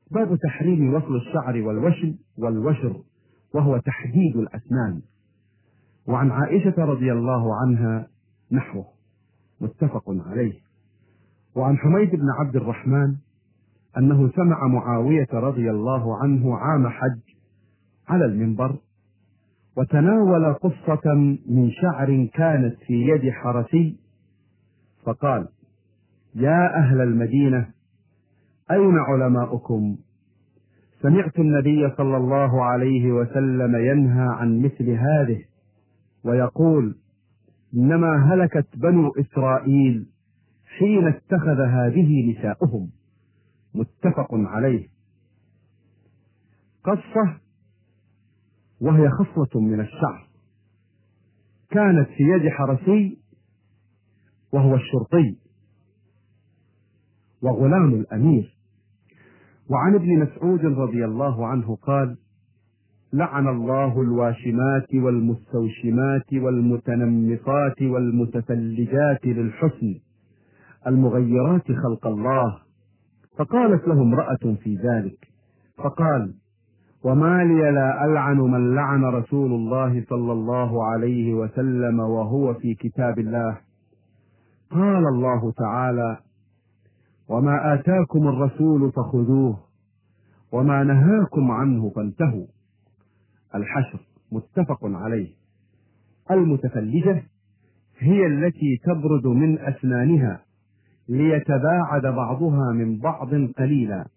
باب تحريم وصل الشعر والوشم والوشر، وهو تحديد الأسنان. وعن عائشة رضي الله عنها نحوه، متفق عليه. وعن حميد بن عبد الرحمن أنه سمع معاوية رضي الله عنه عام حج على المنبر وتناول قصة من شعر كانت في يد حرسي، فقال: يا أهل المدينة، أين علماؤكم؟ سمعت النبي صلى الله عليه وسلم ينهى عن مثل هذه، ويقول: إنما هلكت بنو إسرائيل حين اتخذ هذه نساؤهم. متفق عليه. قصة، وهي خصلة من الشعر، كانت في يد حرسي وهو الشرطي وغلام الأمير. وعن ابن مسعود رضي الله عنه قال: لعن الله الواشمات والمستوشمات والمتنمصات والمتفلجات للحسن المغيرات خلق الله. فقالت له امرأة في ذلك، فقال: وما لي لا ألعن من لعن رسول الله صلى الله عليه وسلم وهو في كتاب الله. قال الله تعالى: وما آتاكم الرسول فخذوه وما نهاكم عنه فانتهوا. الحشر. متفق عليه. المتفلجة هي التي تبرد من أسنانها ليتباعد بعضها من بعض قليلا،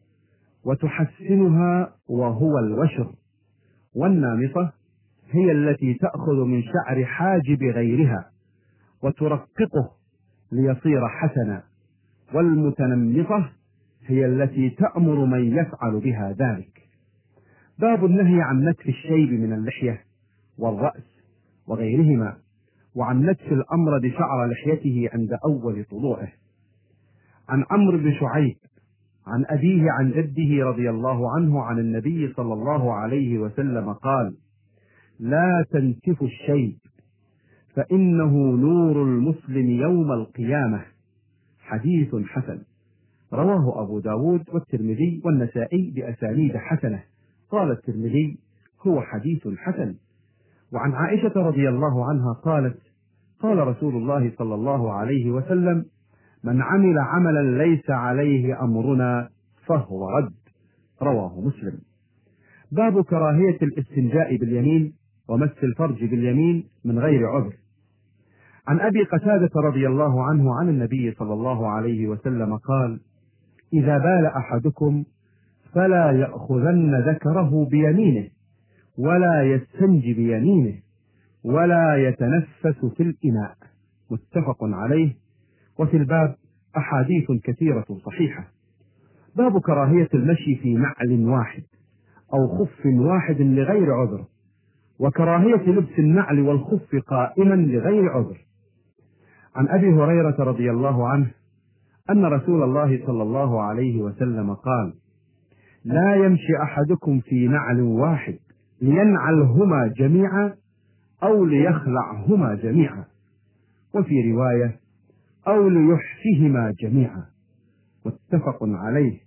وتحسنها وهو الوشر. والنامصة هي التي تأخذ من شعر حاجب غيرها وترققه ليصير حسنا. والمتنمصة هي التي تأمر من يفعل بها ذلك. باب النهي عن نتف الشيب من اللحية والرأس وغيرهما، وعن نتف الأمرد شعر لحيته عند أول طلوعه. عن عمرو بن شعيب عن أبيه عن جده رضي الله عنه عن النبي صلى الله عليه وسلم قال: لا تنتفوا الشيب فإنه نور المسلم يوم القيامة. حديث حسن. رواه أبو داود والترمذي والنسائي بأسانيد حسنة. قال الترمذي: هو حديث حسن. وعن عائشة رضي الله عنها قالت: قال رسول الله صلى الله عليه وسلم: من عمل عملا ليس عليه أمرنا فهو رد. رواه مسلم. باب كراهية الاستنجاء باليمين ومس الفرج باليمين من غير عذر. عن أبي قتادة رضي الله عنه عن النبي صلى الله عليه وسلم قال: إذا بال أحدكم فلا يأخذن ذكره بيمينه ولا يستنج بيمينه ولا يتنفس في الإناء. متفق عليه. وفي الباب أحاديث كثيرة صحيحة. باب كراهية المشي في نعل واحد أو خف واحد لغير عذر، وكراهية لبس النعل والخف قائما لغير عذر. عن أبي هريرة رضي الله عنه أن رسول الله صلى الله عليه وسلم قال: لا يمشي أحدكم في نعل واحد لينعلهما جميعا أو ليخلعهما جميعا، وفي رواية: أو ليحفهما جميعا. متفق عليه.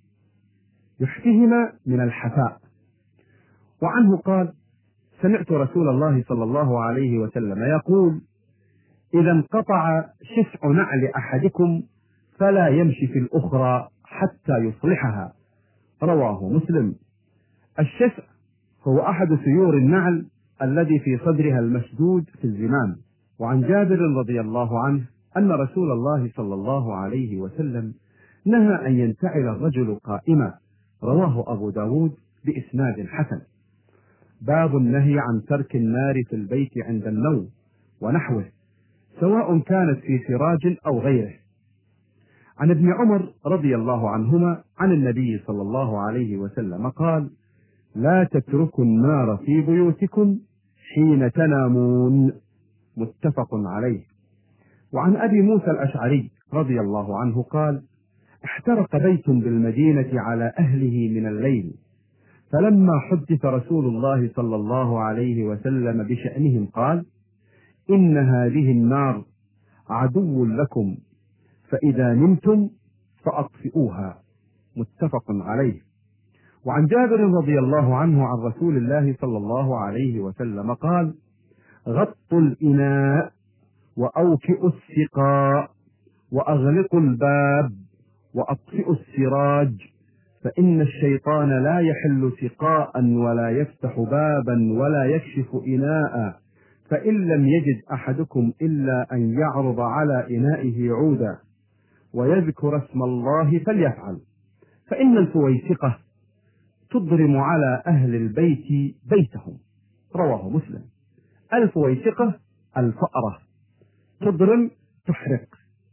يحفهما من الحفاء. وعنه قال: سمعت رسول الله صلى الله عليه وسلم يقول: إذا انقطع شسع نعل أحدكم فلا يمشي في الأخرى حتى يصلحها. رواه مسلم. الشسع هو أحد سيور النعل الذي في صدرها المشدود في الزمام. وعن جابر رضي الله عنه أن رسول الله صلى الله عليه وسلم نهى أن ينتعل الرجل قائما. رواه أبو داود بإسناد حسن. باب النهي عن ترك النار في البيت عند النوم ونحوه، سواء كانت في سراج أو غيره. عن ابن عمر رضي الله عنهما عن النبي صلى الله عليه وسلم قال: لا تتركوا النار في بيوتكم حين تنامون. متفق عليه. وعن أبي موسى الأشعري رضي الله عنه قال: احترق بيت بالمدينة على أهله من الليل، فلما حدث رسول الله صلى الله عليه وسلم بشأنهم قال: إن هذه النار عدو لكم، فإذا نمتم فأطفئوها. متفق عليه. وعن جابر رضي الله عنه عن رسول الله صلى الله عليه وسلم قال: غطوا الإناء وأوكئوا السقاء وأغلقوا الباب وأطفئوا السراج، فإن الشيطان لا يحل سقاء ولا يفتح بابا ولا يكشف إناء، فإن لم يجد أحدكم إلا أن يعرض على إنائه عودا ويذكر اسم الله فليفعل، فإن الفويسقة تضرم على أهل البيت بيتهم. رواه مسلم. الفويسقة الفأرة، تضرم تحرق.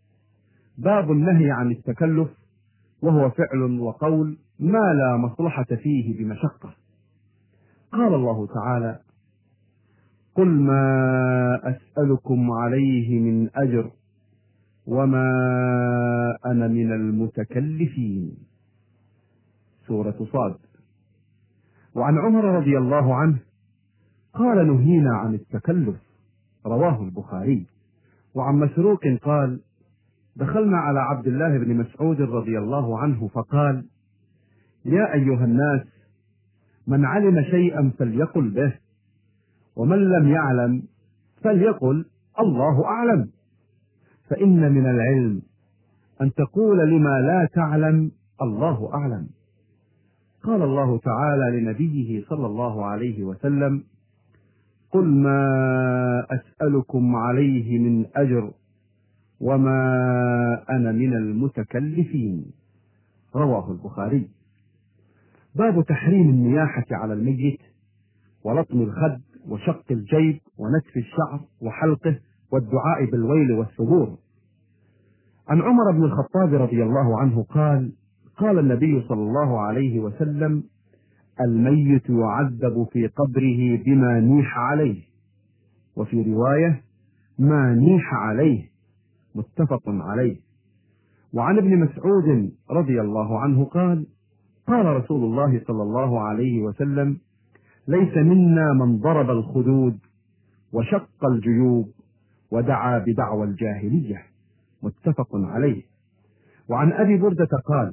باب النهي عن التكلف، وهو فعل وقول ما لا مصلحة فيه بمشقة. قال الله تعالى: قل ما أسألكم عليه من أجر وما أنا من المتكلفين. سورة صاد. وعن عمر رضي الله عنه قال: نهينا عن التكلف. رواه البخاري. وعن مسروق قال: دخلنا على عبد الله بن مسعود رضي الله عنه فقال: يا أيها الناس، من علم شيئا فليقل به، ومن لم يعلم فليقل الله أعلم، فإن من العلم أن تقول لما لا تعلم الله أعلم. قال الله تعالى لنبيه صلى الله عليه وسلم: قل ما أسألكم عليه من أجر وما أنا من المتكلفين. رواه البخاري. باب تحريم النياحة على الميت ولطم الخد وشق الجيب ونتف الشعر وحلقه والدعاء بالويل والثبور. عن عمر بن الخطاب رضي الله عنه قال: قال النبي صلى الله عليه وسلم: الميت يعذب في قبره بما نيح عليه، وفي رواية ما نيح عليه، متفق عليه. وعن ابن مسعود رضي الله عنه قال: قال رسول الله صلى الله عليه وسلم: ليس منا من ضرب الخدود وشق الجيوب ودعا بدعوى الجاهلية، متفق عليه. وعن أبي بردة قال: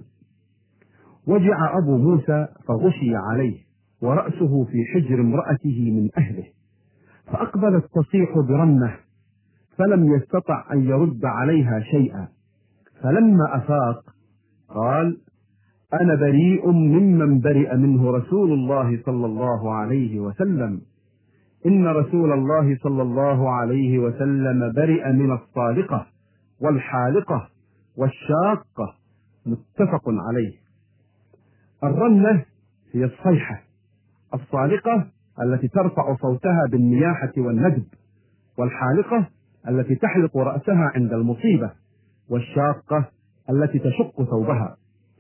وجع أبو موسى فغشي عليه ورأسه في حجر امرأته من أهله، فأقبلت تصيح برنة فلم يستطع أن يرد عليها شيئا، فلما أفاق قال: أنا بريء ممن برئ منه رسول الله صلى الله عليه وسلم، إن رسول الله صلى الله عليه وسلم برئ من الصالقة والحالقة والشاقة، متفق عليه. الرنة هي الصيحة، الصالقة التي ترفع صوتها بالنياحة والندب، والحالقة التي تحلق رأسها عند المصيبة، والشاقة التي تشق ثوبها.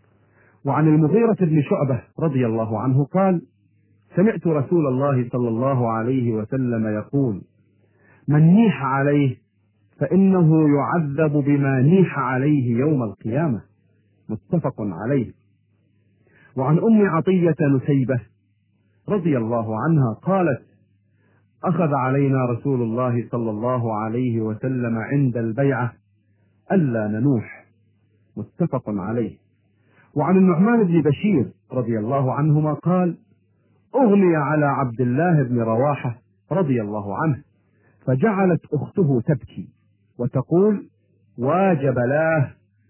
وعن المغيرة بن شعبة رضي الله عنه قال: سمعت رسول الله صلى الله عليه وسلم يقول: من نيح عليه فإنه يعذب بما نيح عليه يوم القيامة، متفق عليه. وعن أم عطية نسيبة رضي الله عنها قالت: أخذ علينا رسول الله صلى الله عليه وسلم عند البيعة ألا ننوح، متفق عليه. وعن النعمان بن بشير رضي الله عنهما قال: أغمي على عبد الله بن رواحة رضي الله عنه، فجعلت أخته تبكي وتقول: واجبلاه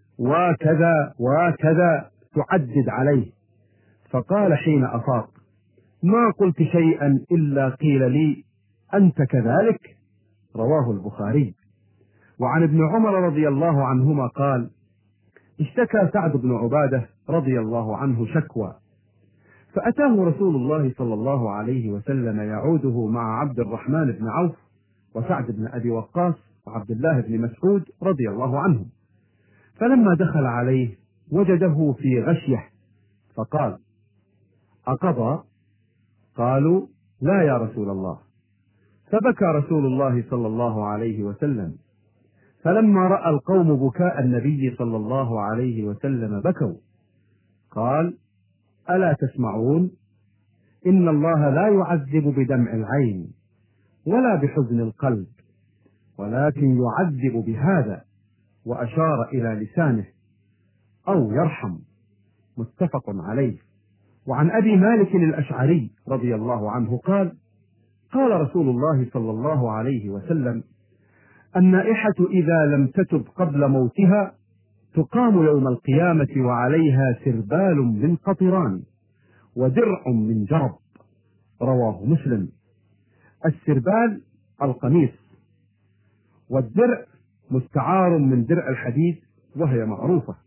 وكذا وكذا، تعدد عليه، فقال حين أفاق: ما قلت شيئا إلا قيل لي أنت كذلك. رواه البخاري. وعن ابن عمر رضي الله عنهما قال: اشتكى سعد بن عبادة رضي الله عنه شكوى، فأتاه رسول الله صلى الله عليه وسلم يعوده مع عبد الرحمن بن عوف وسعد بن أبي وقاص وعبد الله بن مسعود رضي الله عنهم، فلما دخل عليه وجده في غشية فقال: أقضى؟ قالوا: لا يا رسول الله. فبكى رسول الله صلى الله عليه وسلم، فلما رأى القوم بكاء النبي صلى الله عليه وسلم بكوا. قال: ألا تسمعون؟ إن الله لا يعذب بدمع العين ولا بحزن القلب، ولكن يعذب بهذا، وأشار إلى لسانه، أو يرحم، متفق عليه. وعن أبي مالك الأشعري رضي الله عنه قال: قال رسول الله صلى الله عليه وسلم: النائحة إذا لم تتب قبل موتها تقام يوم القيامة وعليها سربال من قطران ودرع من جرب. رواه مسلم. السربال القميص، والدرع مستعار من درع الحديد وهي معروفة.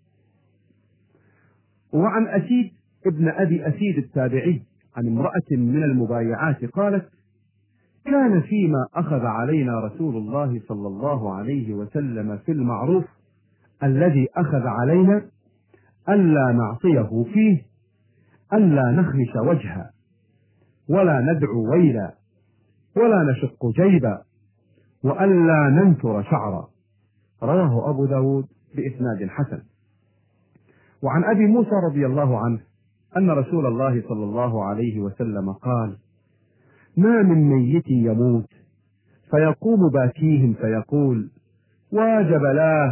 وعن أسيد ابن أبي أسيد التابعي عن امرأة من المبايعات قالت: كان فيما أخذ علينا رسول الله صلى الله عليه وسلم في المعروف الذي أخذ علينا ألا نعصيه فيه، ألا نخمش وجها، ولا ندعو ويلا، ولا نشق جيبا، وألا ننثر شعرا. رواه أبو داود بإسناد حسن. وعن أبي موسى رضي الله عنه أن رسول الله صلى الله عليه وسلم قال: ما من ميت يموت فيقوم باكيهم فيقول: وجبلاه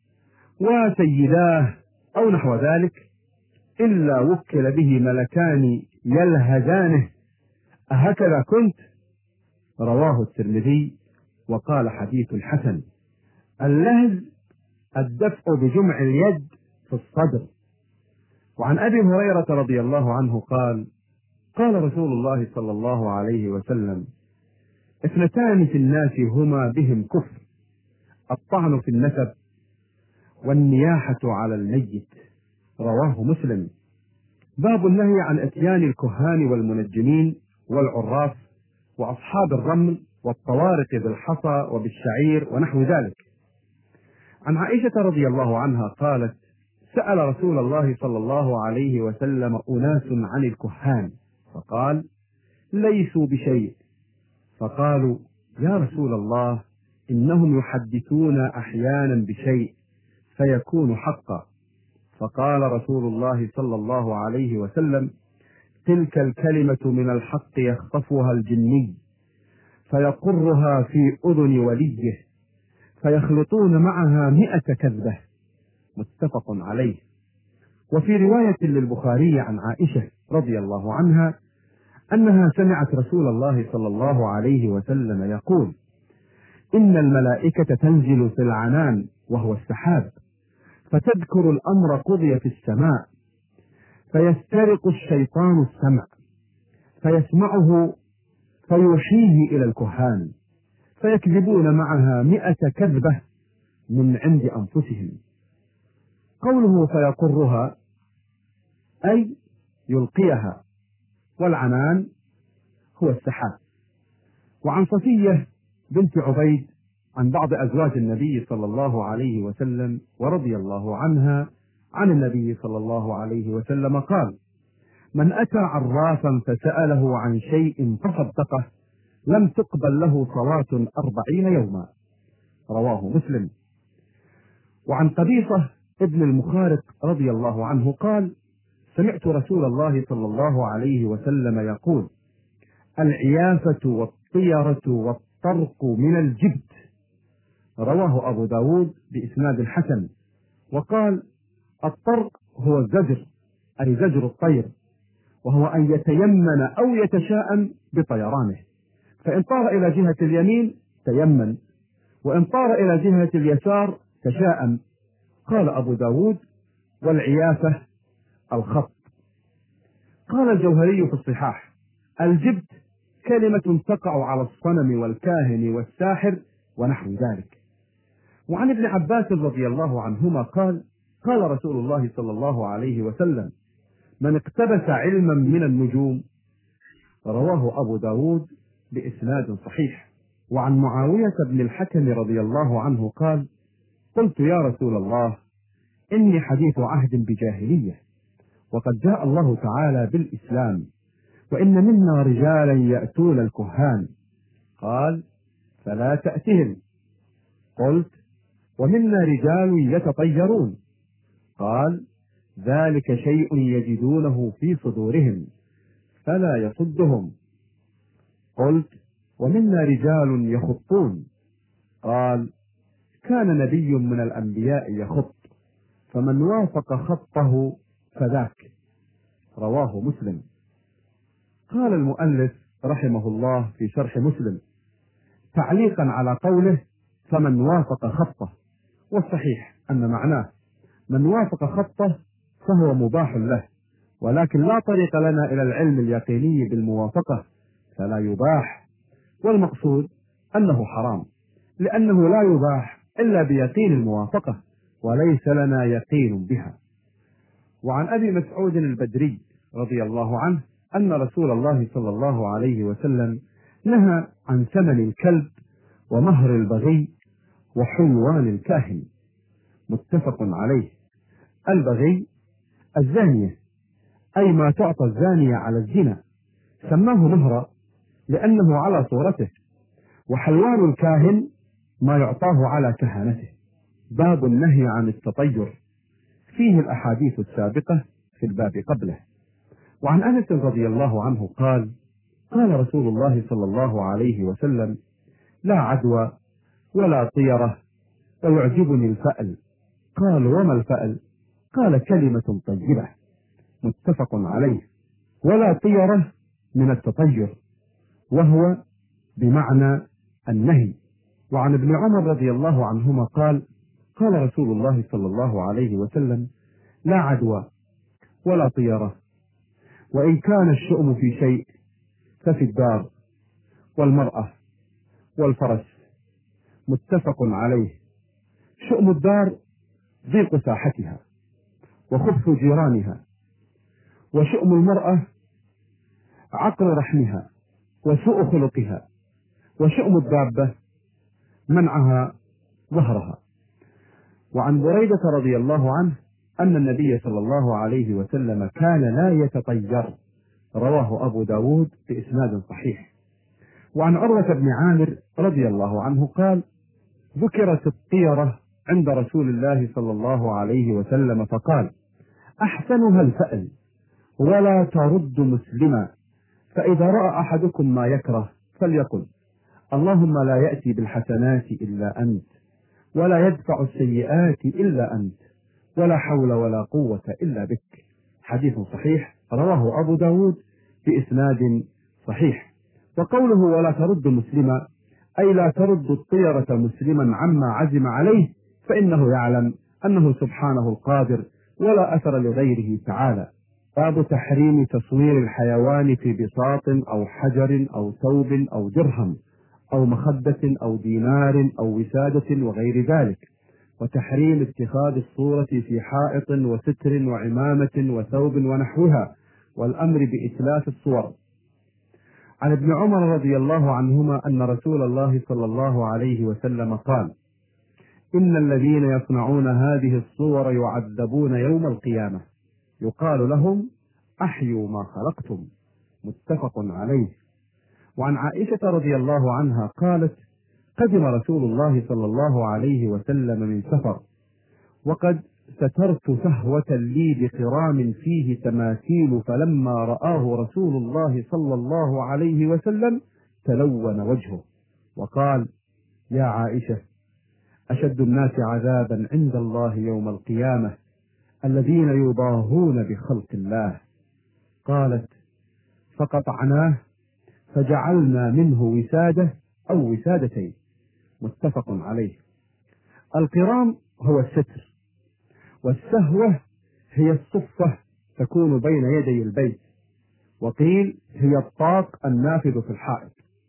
وسيداه أو نحو ذلك، إلا وكل به ملكان يلهزانه: أهكذا كنت؟ رواه الترمذي وقال: حديث حسن. اللهز الدفع بجمع اليد في الصدر. وعن أبي هريرة رضي الله عنه قال: قال رسول الله صلى الله عليه وسلم: اثنتان في الناس هما بهم كفر: الطعن في النسب، والنياحة على الميت. رواه مسلم. باب النهي عن اتيان الكهان والمنجمين والعراف واصحاب الرمل والطوارق بالحصى وبالشعير ونحو ذلك. عن عائشة رضي الله عنها قالت: سأل رسول الله صلى الله عليه وسلم أناس عن الكهان فقال: ليسوا بشيء. فقالوا: يا رسول الله، إنهم يحدثون أحيانا بشيء فيكون حقا. فقال رسول الله صلى الله عليه وسلم: تلك الكلمة من الحق يخطفها الجني فيقرها في أذن وليه فيخلطون معها 100 كذبة. متفق عليه. وفي رواية للبخاري عن عائشة رضي الله عنها أنها سمعت رسول الله صلى الله عليه وسلم يقول: إن الملائكة تنزل في العنان وهو السحاب فتذكر الأمر قضي في السماء، فيسترق الشيطان السمع فيسمعه فيوحيه إلى الكهان فيكذبون معها 100 كذبة من عند أنفسهم. قوله فيقرها أي يلقيها، والعنان هو السحاب. وعن صفية بنت عبيد عن بعض أزواج النبي صلى الله عليه وسلم ورضي الله عنها عن النبي صلى الله عليه وسلم قال: من أتى عرافا فسأله عن شيء فصدقه لم تقبل له صلاة 40 يوما. رواه مسلم. وعن قبيصة ابن المخارق رضي الله عنه قال: سمعت رسول الله صلى الله عليه وسلم يقول: العيافة والطيرة والطرق من الجبت. رواه أبو داود بإسناد حسن. وقال: الطرق هو الزجر، أي زجر الطير، وهو أن يتيمن أو يتشاءم بطيرانه، فإن طار إلى جهة اليمين تيمن، وإن طار إلى جهة اليسار تشاءم. قال أبو داود: والعيافة الخط. قال الجوهري في الصحاح: الجبت كلمة تقع على الصنم والكاهن والساحر ونحو ذلك. وعن ابن عباس رضي الله عنهما قال: قال رسول الله صلى الله عليه وسلم: من اقتبس علما من النجوم. رواه أبو داود بإسناد صحيح. وعن معاوية بن الحكم رضي الله عنه قال: قلت يا رسول الله، إني حديث عهد بجاهلية، وقد جاء الله تعالى بالإسلام، وإن منا رجالا يأتون الكهان. قال: فلا تأتهم. قلت: ومنا رجال يتطيرون. قال: ذلك شيء يجدونه في صدورهم فلا يصدهم. قلت: ومنا رجال يخطون. قال: كان نبي من الأنبياء يخط، فمن وافق خطه فذاك. رواه مسلم. قال المؤلف رحمه الله في شرح مسلم تعليقا على قوله فمن وافق خطه، والصحيح أن معناه من وافق خطه فهو مباح له، ولكن لا طريق لنا إلى العلم اليقيني بالموافقة فلا يباح، والمقصود أنه حرام، لأنه لا يباح إلا بيقين الموافقة وليس لنا يقين بها. وعن أبي مسعود البدري رضي الله عنه أن رسول الله صلى الله عليه وسلم نهى عن ثمن الكلب ومهر البغي وحلوان الكاهن، متفق عليه. البغي الزانية، أي ما تعطى الزانية على الزنا، سماه مهرا لأنه على صورته، وحلوان الكاهن ما يعطاه على كهنته. باب النهي عن التطير، فيه الأحاديث السابقة في الباب قبله. وعن أنس رضي الله عنه قال قال رسول الله صلى الله عليه وسلم لا عدوى ولا طيرة ويعجبني الفأل. قال وما الفأل؟ قال كلمة طيبة، متفق عليه. ولا طيرة من التطير، وهو بمعنى النهي. وعن ابن عمر رضي الله عنهما قال قال رسول الله صلى الله عليه وسلم لا عدوى ولا طيرة، وإن كان الشؤم في شيء ففي الدار والمرأة والفرس، متفق عليه. شؤم الدار ضيق ساحتها وخبث جيرانها، وشؤم المرأة عقر رحمها وسوء خلقها، وشؤم الدابة منعها ظهرها. وعن بريدة رضي الله عنه أن النبي صلى الله عليه وسلم كان لا يتطير، رواه أبو داود بإسناد صحيح. وعن عروة بن عامر رضي الله عنه قال ذكرت الطيرة عند رسول الله صلى الله عليه وسلم فقال أحسنها الفأل ولا ترد مسلما، فإذا رأى أحدكم ما يكره فليقل اللهم لا يأتي بالحسنات إلا أنت، ولا يدفع السيئات إلا أنت، ولا حول ولا قوة إلا بك. حديث صحيح رواه أبو داود بإسناد صحيح. وقوله ولا ترد مسلما أي لا ترد الطيرة مسلما عما عزم عليه، فإنه يعلم أنه سبحانه القادر ولا أثر لغيره تعالى. باب تحريم تصوير الحيوان في بساط أو حجر أو ثوب أو درهم أو مخدة أو دينار أو وسادة وغير ذلك، وتحريم اتخاذ الصورة في حائط وستر وعمامة وثوب ونحوها، والأمر بإتلاف الصور. عن ابن عمر رضي الله عنهما أن رسول الله صلى الله عليه وسلم قال إن الذين يصنعون هذه الصور يعذبون يوم القيامة، يقال لهم أحيوا ما خلقتم، متفق عليه. وعن عائشة رضي الله عنها قالت قدم رسول الله صلى الله عليه وسلم من سفر، وقد سترت سهوة لي بخرام فيه تماثيل، فلما رآه رسول الله صلى الله عليه وسلم تلون وجهه وقال يا عائشة أشد الناس عذابا عند الله يوم القيامة الذين يضاهون بخلق الله. قالت فقطعناه فجعلنا منه وسادة أو وسادتين، متفق عليه. القرام هو الستر، والسهوة هي الصفة تكون بين يدي البيت، وقيل هي الطاق النافذ في الحائط.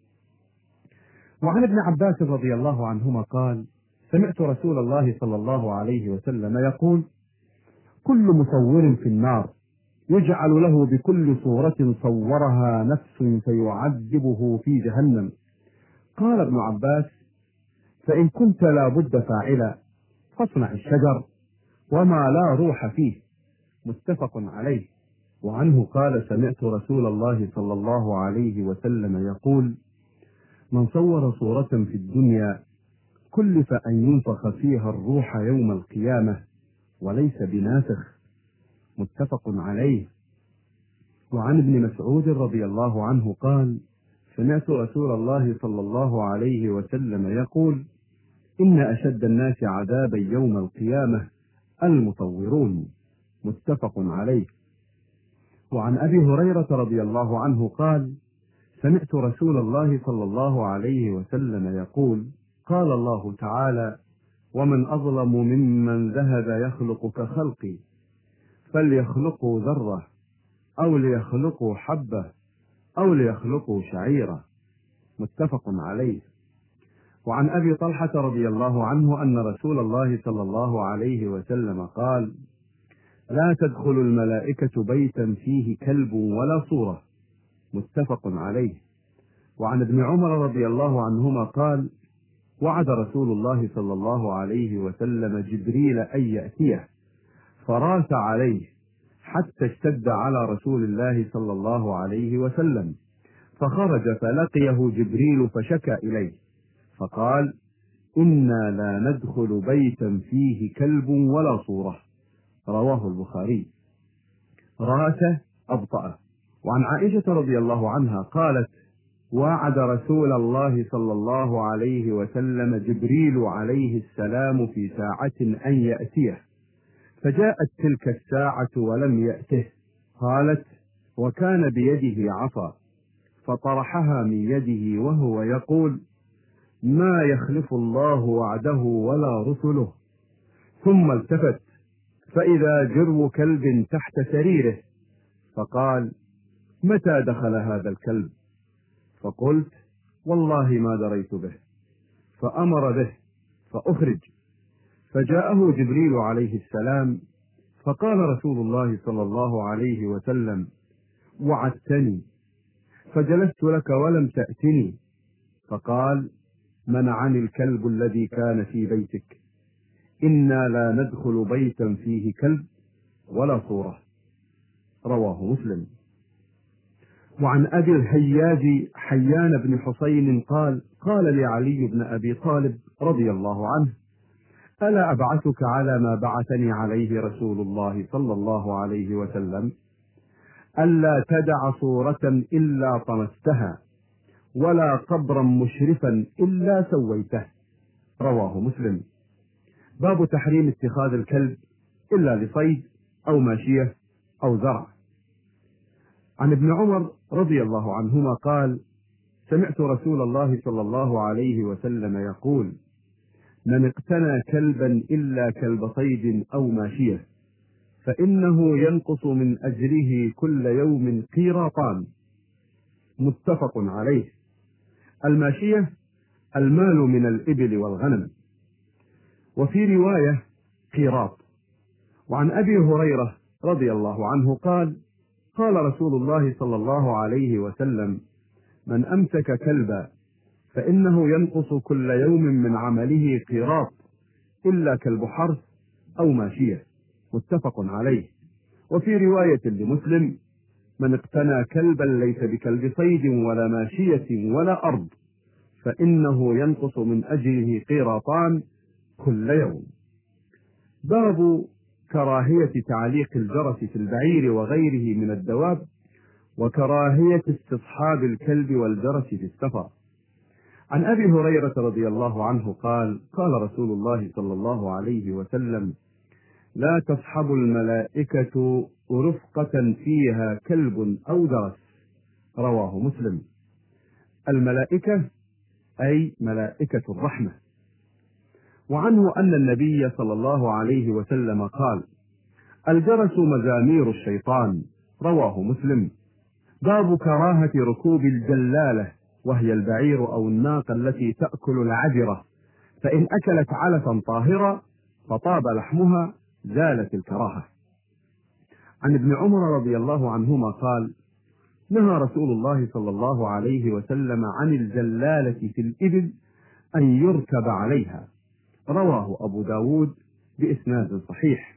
وعن ابن عباس رضي الله عنهما قال سمعت رسول الله صلى الله عليه وسلم يقول كل مصور في النار يجعل له بكل صورة صورها نفس فيعذبه في جهنم. قال ابن عباس فإن كنت لا بد فاعلا فاصنع الشجر وما لا روح فيه، متفق عليه. وعنه قال سمعت رسول الله صلى الله عليه وسلم يقول من صور صورة في الدنيا كلف أن ينفخ فيها الروح يوم القيامة وليس بناسخ، متفق عليه. وعن ابن مسعود رضي الله عنه قال سمعت رسول الله صلى الله عليه وسلم يقول إن أشد الناس عذابا يوم القيامة المطورون، متفق عليه. وعن أبي هريرة رضي الله عنه قال: سمعت رسول الله صلى الله عليه وسلم يقول: قال الله تعالى: ومن أظلم ممن ذهب يخلق كخلقي، فليخلقوا ذرة أو ليخلقوا حبة أو ليخلقوا شعيرة. متفق عليه. وعن أبي طلحة رضي الله عنه أن رسول الله صلى الله عليه وسلم قال: لا تدخل الملائكة بيتا فيه كلب ولا صورة. متفق عليه. وعن ابن عمر رضي الله عنهما قال: وعد رسول الله صلى الله عليه وسلم جبريل أن يأتيه، فراس عليه حتى اشتد على رسول الله صلى الله عليه وسلم، فخرج فلقيه جبريل فشكى إليه فقال: إنا لا ندخل بيتا فيه كلب ولا صورة. رواه البخاري. راس أبطأ. وعن عائشة رضي الله عنها قالت: وعد رسول الله صلى الله عليه وسلم جبريل عليه السلام في ساعة أن يأتيه، فجاءت تلك الساعة ولم يأته. قالت: وكان بيده عصا، فطرحها من يده وهو يقول: ما يخلف الله وعده ولا رسله. ثم التفت فإذا جرو كلب تحت سريره، فقال: متى دخل هذا الكلب؟ فقلت: والله ما دريت به. فأمر به فأخرج، فجاءه جبريل عليه السلام، فقال رسول الله صلى الله عليه وسلم: وعدتني فجلست لك ولم تأتني. فقال: منعني الكلب الذي كان في بيتك، إنا لا ندخل بيتا فيه كلب ولا صورة. رواه مسلم. وعن أبي الهياج حيان بن حسين قال: قال لعلي بن أبي طالب رضي الله عنه: ألا أبعثك على ما بعثني عليه رسول الله صلى الله عليه وسلم؟ ألا تدع صورة إلا طمستها، ولا قبرا مشرفا إلا سويته. رواه مسلم. باب تحريم اتخاذ الكلب إلا لصيد أو ماشية أو زرع. عن ابن عمر رضي الله عنهما قال: سمعت رسول الله صلى الله عليه وسلم يقول: من اقتنى كلبا إلا كلب صيد أو ماشية فإنه ينقص من أجره كل يوم قيراطان. متفق عليه. الماشية المال من الإبل والغنم. وفي رواية قيراط. وعن أبي هريرة رضي الله عنه قال: قال رسول الله صلى الله عليه وسلم: من أمسك كلبا فإنه ينقص كل يوم من عمله قيراط إلا كلب حرث أو ماشية. متفق عليه. وفي رواية لمسلم: من اقتنى كلبا ليس بكلب صيد ولا ماشية ولا أرض فإنه ينقص من أجره قيراطان كل يوم. باب كراهية تعليق الجرس في البعير وغيره من الدواب، وكراهية استصحاب الكلب والجرس في السفر. عن أبي هريرة رضي الله عنه قال: قال رسول الله صلى الله عليه وسلم: لا تصحب الملائكة رفقة فيها كلب أو جرس. رواه مسلم. الملائكة أي ملائكة الرحمة. وعنه أن النبي صلى الله عليه وسلم قال: الجرس مزامير الشيطان. رواه مسلم. باب كراهة ركوب الجلالة، وهي البعير أو الناقة التي تأكل العذرة، فإن أكلت علفا طاهرا فطاب لحمها زالت الكراهة. عن ابن عمر رضي الله عنهما قال: نهى رسول الله صلى الله عليه وسلم عن الجلالة في الإبل أن يركب عليها. رواه أبو داود بإسناد صحيح.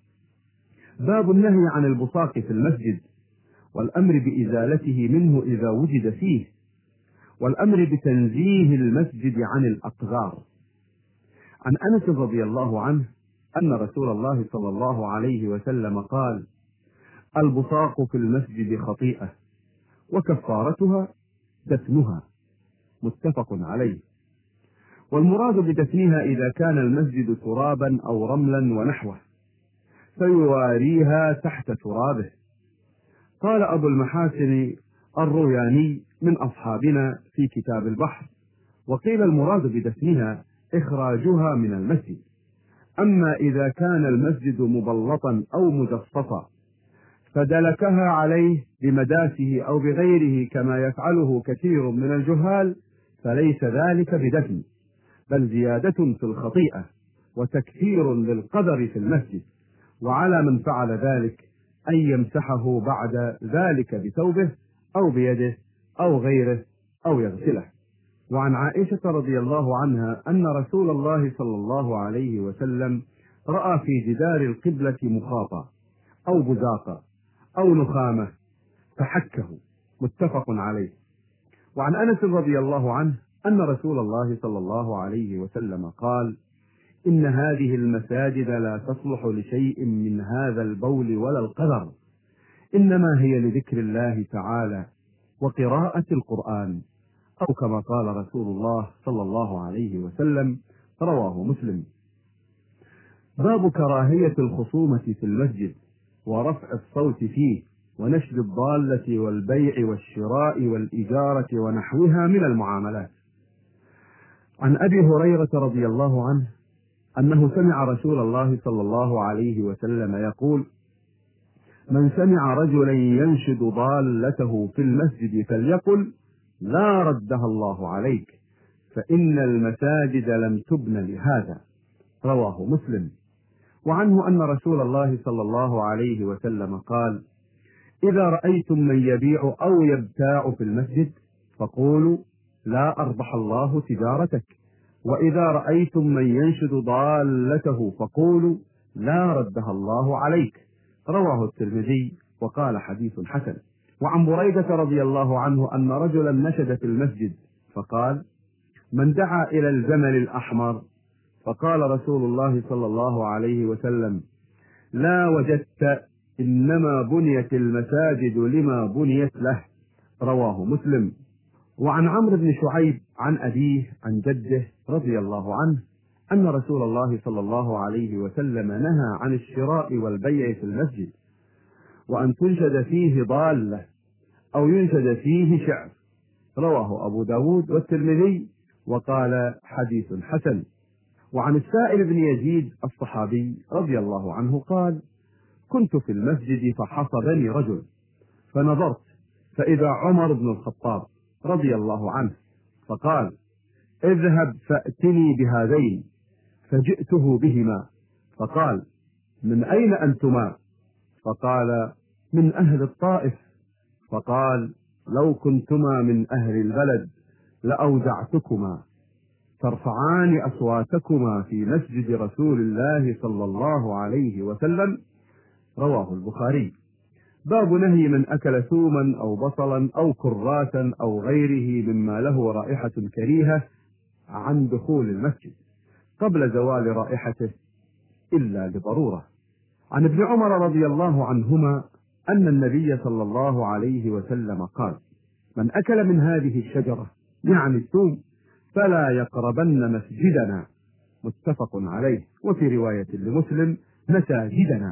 باب النهي عن البصاق في المسجد، والأمر بإزالته منه إذا وجد فيه، والأمر بتنزيه المسجد عن الأقذار. عن أنس رضي الله عنه أن رسول الله صلى الله عليه وسلم قال: البصاق في المسجد خطيئة وكفارتها دفنها. متفق عليه. والمراد بدفنها إذا كان المسجد ترابا أو رملا ونحوه فيواريها تحت ترابه. قال أبو المحاسن الروياني من أصحابنا في كتاب البحر: وقيل المراد بدفنها إخراجها من المسجد. أما إذا كان المسجد مبلطا أو مجصصا فدلكها عليه بمداسه أو بغيره كما يفعله كثير من الجهال فليس ذلك بدفن، بل زيادة في الخطيئة وتكثير للقدر في المسجد، وعلى من فعل ذلك أن يمسحه بعد ذلك بثوبه أو بيده أو غيره أو يغسله. وعن عائشة رضي الله عنها أن رسول الله صلى الله عليه وسلم رأى في جدار القبلة مخاطا أو بزاقا أو نخامة فحكه، متفق عليه. وعن أنس رضي الله عنه أن رسول الله صلى الله عليه وسلم قال: إن هذه المساجد لا تصلح لشيء من هذا البول ولا القدر، إنما هي لذكر الله تعالى وقراءة القرآن، أو كما قال رسول الله صلى الله عليه وسلم، رواه مسلم. باب كراهية الخصومة في المسجد ورفع الصوت فيه ونشر الضالة والبيع والشراء والإجارة ونحوها من المعاملات. عن أبي هريرة رضي الله عنه أنه سمع رسول الله صلى الله عليه وسلم يقول: من سمع رجلا ينشد ضالته في المسجد فليقل: لا ردها الله عليك، فإن المساجد لم تبن لهذا، رواه مسلم. وعنه أن رسول الله صلى الله عليه وسلم قال: إذا رأيتم من يبيع أو يبتاع في المسجد فقولوا: لا أربح الله تجارتك، وإذا رأيتم من ينشد ضالته فقولوا: لا ردها الله عليك، رواه الترمذي وقال حديث حسن. وعن بريدة رضي الله عنه أن رجلا نشد في المسجد فقال: من دعا إلى الجمل الأحمر؟ فقال رسول الله صلى الله عليه وسلم: لا وجدت، إنما بنيت المساجد لما بنيت له، رواه مسلم. وعن عمرو بن شعيب عن أبيه عن جده رضي الله عنه أن رسول الله صلى الله عليه وسلم نهى عن الشراء والبيع في المسجد، وأن تنشد فيه ضالة أو ينشد فيه شعر، رواه أبو داود والترمذي وقال حديث حسن. وعن السائب بن يزيد الصحابي رضي الله عنه قال: كنت في المسجد فحصبني رجل، فنظرت فإذا عمر بن الخطاب رضي الله عنه، فقال: اذهب فأتني بهذين، فجئته بهما، فقال: من أين أنتما؟ فقال: من أهل الطائف. فقال: لو كنتما من أهل البلد لأوجعتكما، ترفعان أصواتكما في مسجد رسول الله صلى الله عليه وسلم، رواه البخاري. باب نهي من أكل ثوما أو بصلا أو كراسا أو غيره مما له رائحة كريهة عن دخول المسجد قبل زوال رائحته إلا لضرورة. عن ابن عمر رضي الله عنهما أن النبي صلى الله عليه وسلم قال: من أكل من هذه الشجرة، يعني الثوم، فلا يقربن مسجدنا، متفق عليه. وفي رواية لمسلم: مساجدنا.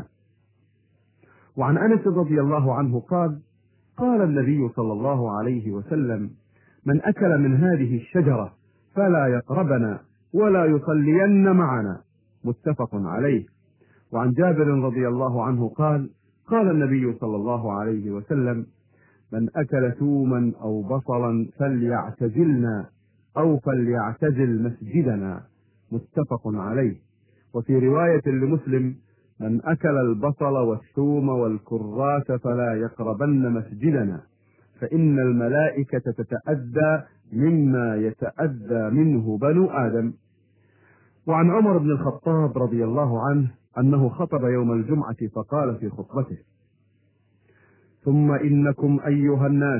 وعن أنس رضي الله عنه قال: قال النبي صلى الله عليه وسلم: من أكل من هذه الشجرة فلا يقربنا ولا يصلين معنا، متفق عليه. وعن جابر رضي الله عنه قال: قال النبي صلى الله عليه وسلم: من أكل ثوما أو بصلا فليعتزلنا أو فليعتزل مسجدنا، متفق عليه. وفي رواية لمسلم: من أكل البصل والثوم والكراث فلا يقربن مسجدنا، فإن الملائكة تتأذى مما يتأذى منه بنو آدم. وعن عمر بن الخطاب رضي الله عنه أنه خطب يوم الجمعة فقال في خطبته: ثم إنكم أيها الناس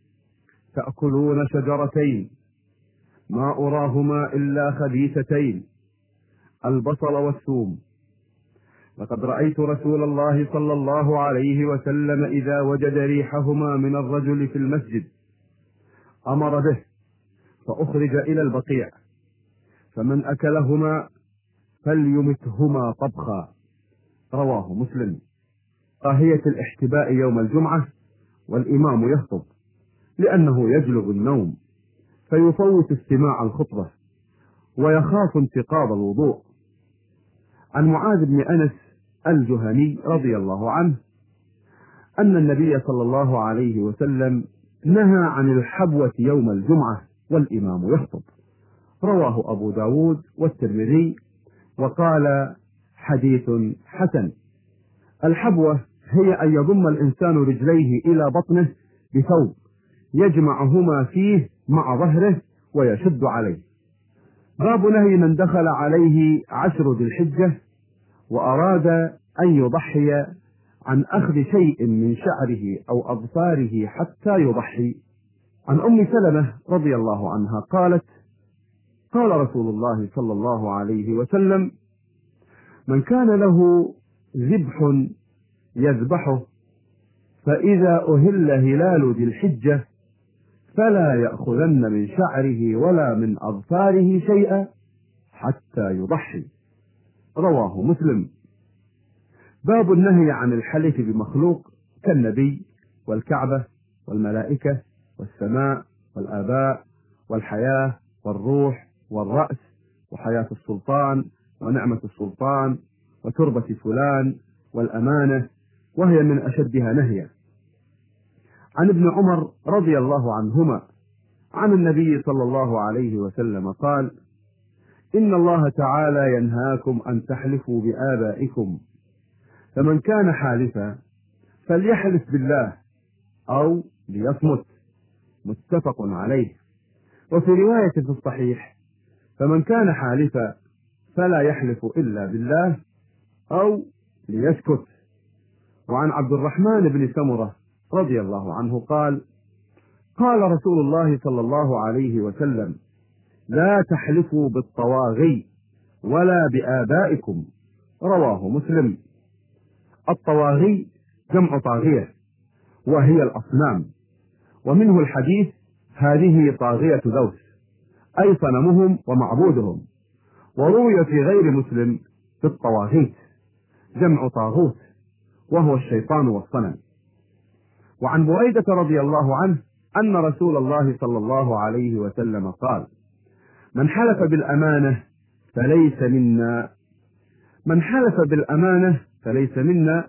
تأكلون شجرتين ما أراهما إلا خبيثتين، البصل والثوم. لقد رأيت رسول الله صلى الله عليه وسلم إذا وجد ريحهما من الرجل في المسجد أمر به، فأخرج إلى البقيع، فمن أكلهما فليمتهما طبخا، رواه مسلم. كراهية الاحتباء يوم الجمعة والإمام يخطب، لأنه يجلب النوم فيفوت استماع الخطبة ويخاف انتقاض الوضوء. عن معاذ بن أنس الجهني رضي الله عنه أن النبي صلى الله عليه وسلم نهى عن الحبوة يوم الجمعة والإمام يخطب، رواه أبو داود والترمذي وقال حديث حسن. الحبوة هي أن يضم الإنسان رجليه إلى بطنه بثوب يجمعهما فيه مع ظهره ويشد عليه. باب نهي من دخل عليه 10 ذي الحجة وأراد أن يضحي عن أخذ شيء من شعره أو أظفاره حتى يضحي. عن أم سلمة رضي الله عنها قالت: قال رسول الله صلى الله عليه وسلم: من كان له ذبح يذبحه فإذا أهل هلال ذي الحجة فلا يأخذن من شعره ولا من أظفاره شيئا حتى يضحي، رواه مسلم. باب النهي عن الحلف بمخلوق كالنبي والكعبة والملائكة والسماء والآباء والحياة والروح والرأس وحياة السلطان ونعمة السلطان وتربة فلان والأمانة، وهي من أشدها نهيا. عن ابن عمر رضي الله عنهما عن النبي صلى الله عليه وسلم قال: إن الله تعالى ينهاكم أن تحلفوا بآبائكم، فمن كان حالفا فليحلف بالله أو ليصمت، متفق عليه. وفي رواية في الصحيح: فمن كان حالفا فلا يحلف إلا بالله أو ليسكت. وعن عبد الرحمن بن سمرة رضي الله عنه قال: قال رسول الله صلى الله عليه وسلم: لا تحلفوا بالطواغي ولا بآبائكم، رواه مسلم. الطواغي جمع طاغية وهي الأصنام، ومنه الحديث: هذه طاغية دوس، أي صنمهم ومعبودهم. وروي في غير مسلم بالطواغيت جمع طاغوت وهو الشيطان والصنم. وعن بريدة رضي الله عنه أن رسول الله صلى الله عليه وسلم قال: من حلف بالأمانة فليس منا. من حلف بالأمانة فليس منا،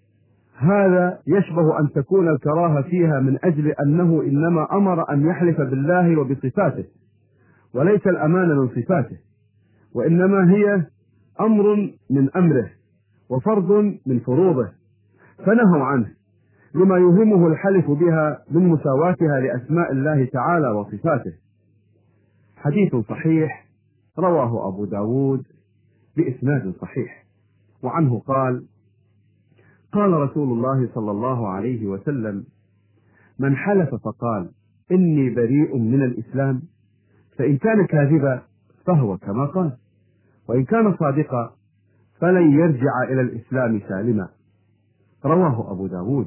هذا يشبه أن تكون الكراهة فيها من أجل أنه إنما أمر أن يحلف بالله وبصفاته، وليس الأمانة من صفاته، وإنما هي أمر من أمره وفرض من فروضه، فنهوا عنه لما يهمه الحلف بها من مساواتها لأسماء الله تعالى وصفاته. حديث صحيح رواه أبو داود بإسناد صحيح. وعنه قال: قال رسول الله صلى الله عليه وسلم: من حلف فقال إني بريء من الإسلام فإن كان كاذبا فهو كما قال، وإن كان صادقا فلن يرجع إلى الإسلام سالما، رواه أبو داود.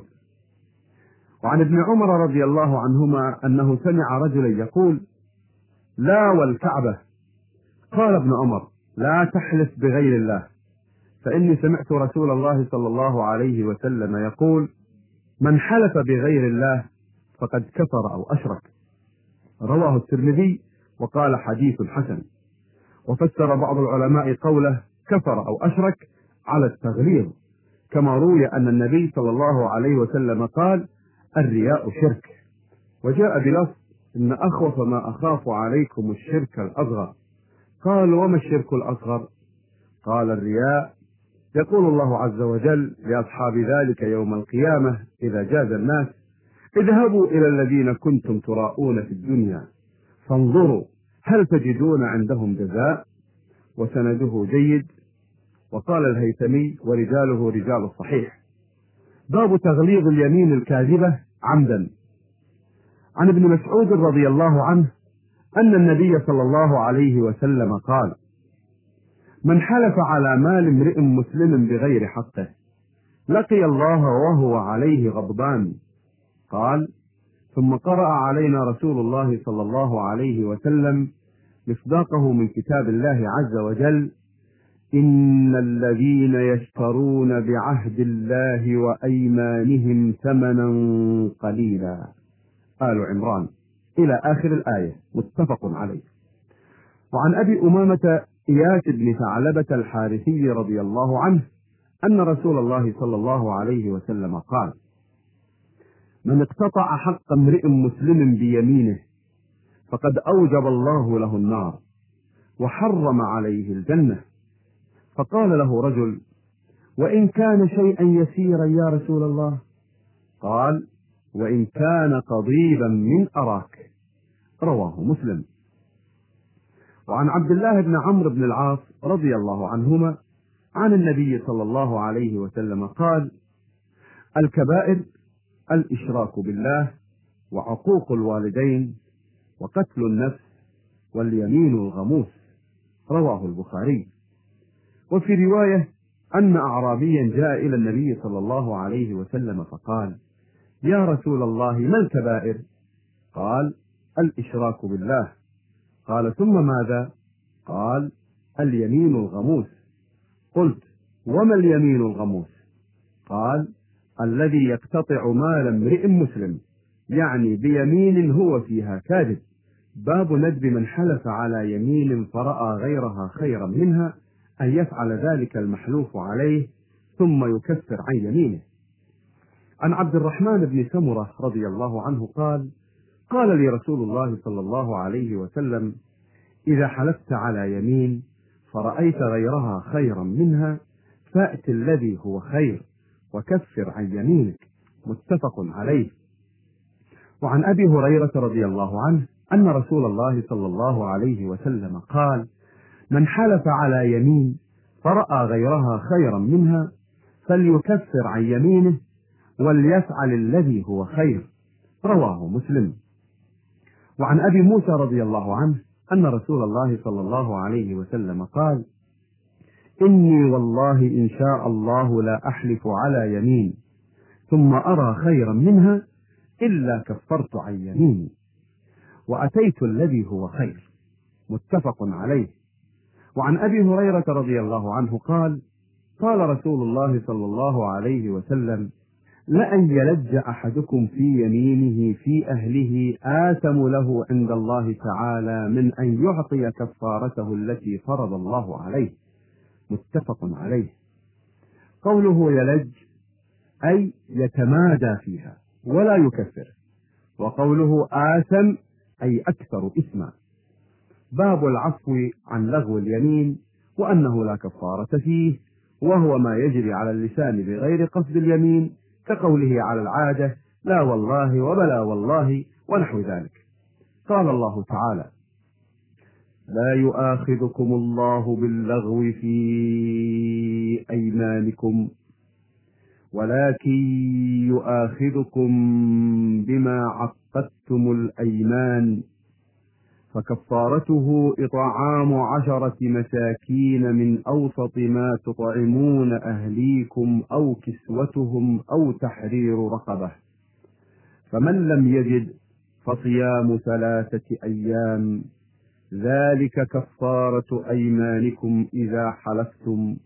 وعن ابن عمر رضي الله عنهما أنه سمع رجلا يقول: لا والكعبة. قال ابن عمر: لا تحلف بغير الله، فإني سمعت رسول الله صلى الله عليه وسلم يقول: من حلف بغير الله فقد كفر أو أشرك، رواه الترمذي وقال حديث حسن. وفسر بعض العلماء قوله كفر أو أشرك على التغليظ، كما روي أن النبي صلى الله عليه وسلم قال: الرياء شرك. وجاء بلفظ: إن أخوف ما أخاف عليكم الشرك الأصغر. قال: وما الشرك الأصغر؟ قال: الرياء. يقول الله عز وجل لأصحاب ذلك يوم القيامة إذا جاز الناس: اذهبوا إلى الذين كنتم تراءون في الدنيا فانظروا هل تجدون عندهم جزاء. وسنده جيد. وقال الهيثمي: ورجاله رجال الصحيح. باب تغليظ اليمين الكاذبة عمدا. عن ابن مسعود رضي الله عنه أن النبي صلى الله عليه وسلم قال: من حلف على مال امرئ مسلم بغير حقه لقي الله وهو عليه غضبان. قال: ثم قرأ علينا رسول الله صلى الله عليه وسلم مصداقه من كتاب الله عز وجل: إن الذين يشترون بعهد الله وأيمانهم ثمنا قليلا. آل عمران إلى آخر الآية، متفق عليه. وعن أبي أمامة إياس بن ثعلبة الحارثي رضي الله عنه أن رسول الله صلى الله عليه وسلم قال: من اقتطع حق امرئ مسلم بيمينه فقد أوجب الله له النار وحرم عليه الجنة. فقال له رجل: وإن كان شيئا يسيرا يا رسول الله؟ قال: وإن كان قضيبا من أراك. رواه مسلم. وعن عبد الله بن عمرو بن العاص رضي الله عنهما عن النبي صلى الله عليه وسلم قال: الكبائر الإشراك بالله وعقوق الوالدين وقتل النفس واليمين الغموس. رواه البخاري. وفي رواية أن أعرابيا جاء إلى النبي صلى الله عليه وسلم فقال: يا رسول الله ما الكبائر؟ قال: الإشراك بالله. قال: ثم ماذا؟ قال: اليمين الغموس. قلت: وما اليمين الغموس؟ قال: الذي يقتطع مال امرئ مسلم، يعني بيمين هو فيها كاذب. باب ندب من حلف على يمين فرأى غيرها خيرا منها أن يفعل ذلك المحلوف عليه ثم يكفر عن يمينه. عن عبد الرحمن بن سمرة رضي الله عنه قال: قال لي رسول الله صلى الله عليه وسلم: إذا حلفت على يمين فرأيت غيرها خيرا منها فأت الذي هو خير وكفر عن يمينك. متفق عليه. وعن أبي هريرة رضي الله عنه أن رسول الله صلى الله عليه وسلم قال: من حلف على يمين فرأى غيرها خيرا منها فليكفر عن يمينه وليفعل الذي هو خير. رواه مسلم. وعن أبي موسى رضي الله عنه أن رسول الله صلى الله عليه وسلم قال: إني والله إن شاء الله لا أحلف على يمين ثم أرى خيرا منها إلا كفرت عن يميني وأتيت الذي هو خير. متفق عليه. وعن أبي هريرة رضي الله عنه قال: قال رسول الله صلى الله عليه وسلم: لأن يلج أحدكم في يمينه في أهله آثم له عند الله تعالى من أن يعطي كفارته التي فرض الله عليه. متفق عليه. قوله يلج أي يتمادى فيها ولا يكفر، وقوله آثم أي أكثر إثما. باب العفو عن لغو اليمين وأنه لا كفارة فيه، وهو ما يجري على اللسان بغير قصد اليمين، كقوله على العادة لا والله وبلا والله ونحو ذلك. قال الله تعالى: لا يؤاخذكم الله باللغو في أيمانكم ولكن يؤاخذكم بما عقدتم الأيمان، فكفارته إطعام 10 مساكين من أوسط ما تطعمون أهليكم أو كسوتهم أو تحرير رقبة، فمن لم يجد فصيام 3 أيام، ذلك كفارة أيمانكم إذا حلفتم،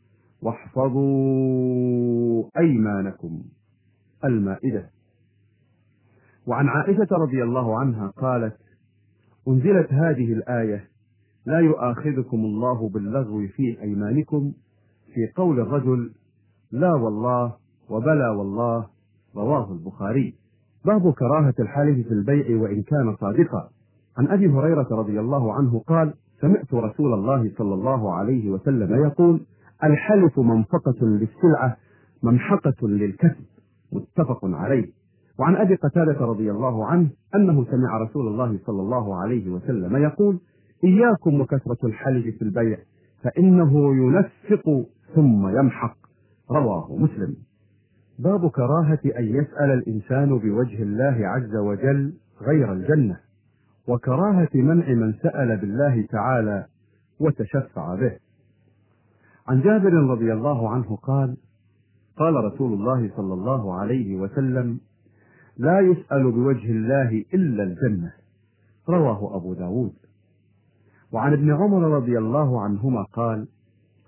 واحفظوا أيمانكم. المائدة. وعن عائشة رضي الله عنها قالت: أنزلت هذه الآية: لا يؤاخذكم الله باللغو في أيمانكم، في قول الرجل لا والله وبلا والله. رواه البخاري. باب كراهة الحلف في البيع وإن كان صادقا. عن أبي هريرة رضي الله عنه قال: سمعت رسول الله صلى الله عليه وسلم يقول: الحلف منفقة للسلعة ممحقة للكسب. متفق عليه. وعن أبي قتادة رضي الله عنه أنه سمع رسول الله صلى الله عليه وسلم يقول: إياكم وكثرة الحلف في البيع فإنه ينفق ثم يمحق. رواه مسلم. باب كراهة أن يسأل الإنسان بوجه الله عز وجل غير الجنة، وكراهة منع من سأل بالله تعالى وتشفع به. عن جابر رضي الله عنه قال: قال رسول الله صلى الله عليه وسلم: لا يسأل بوجه الله إلا الجنة. رواه أبو داود. وعن ابن عمر رضي الله عنهما قال: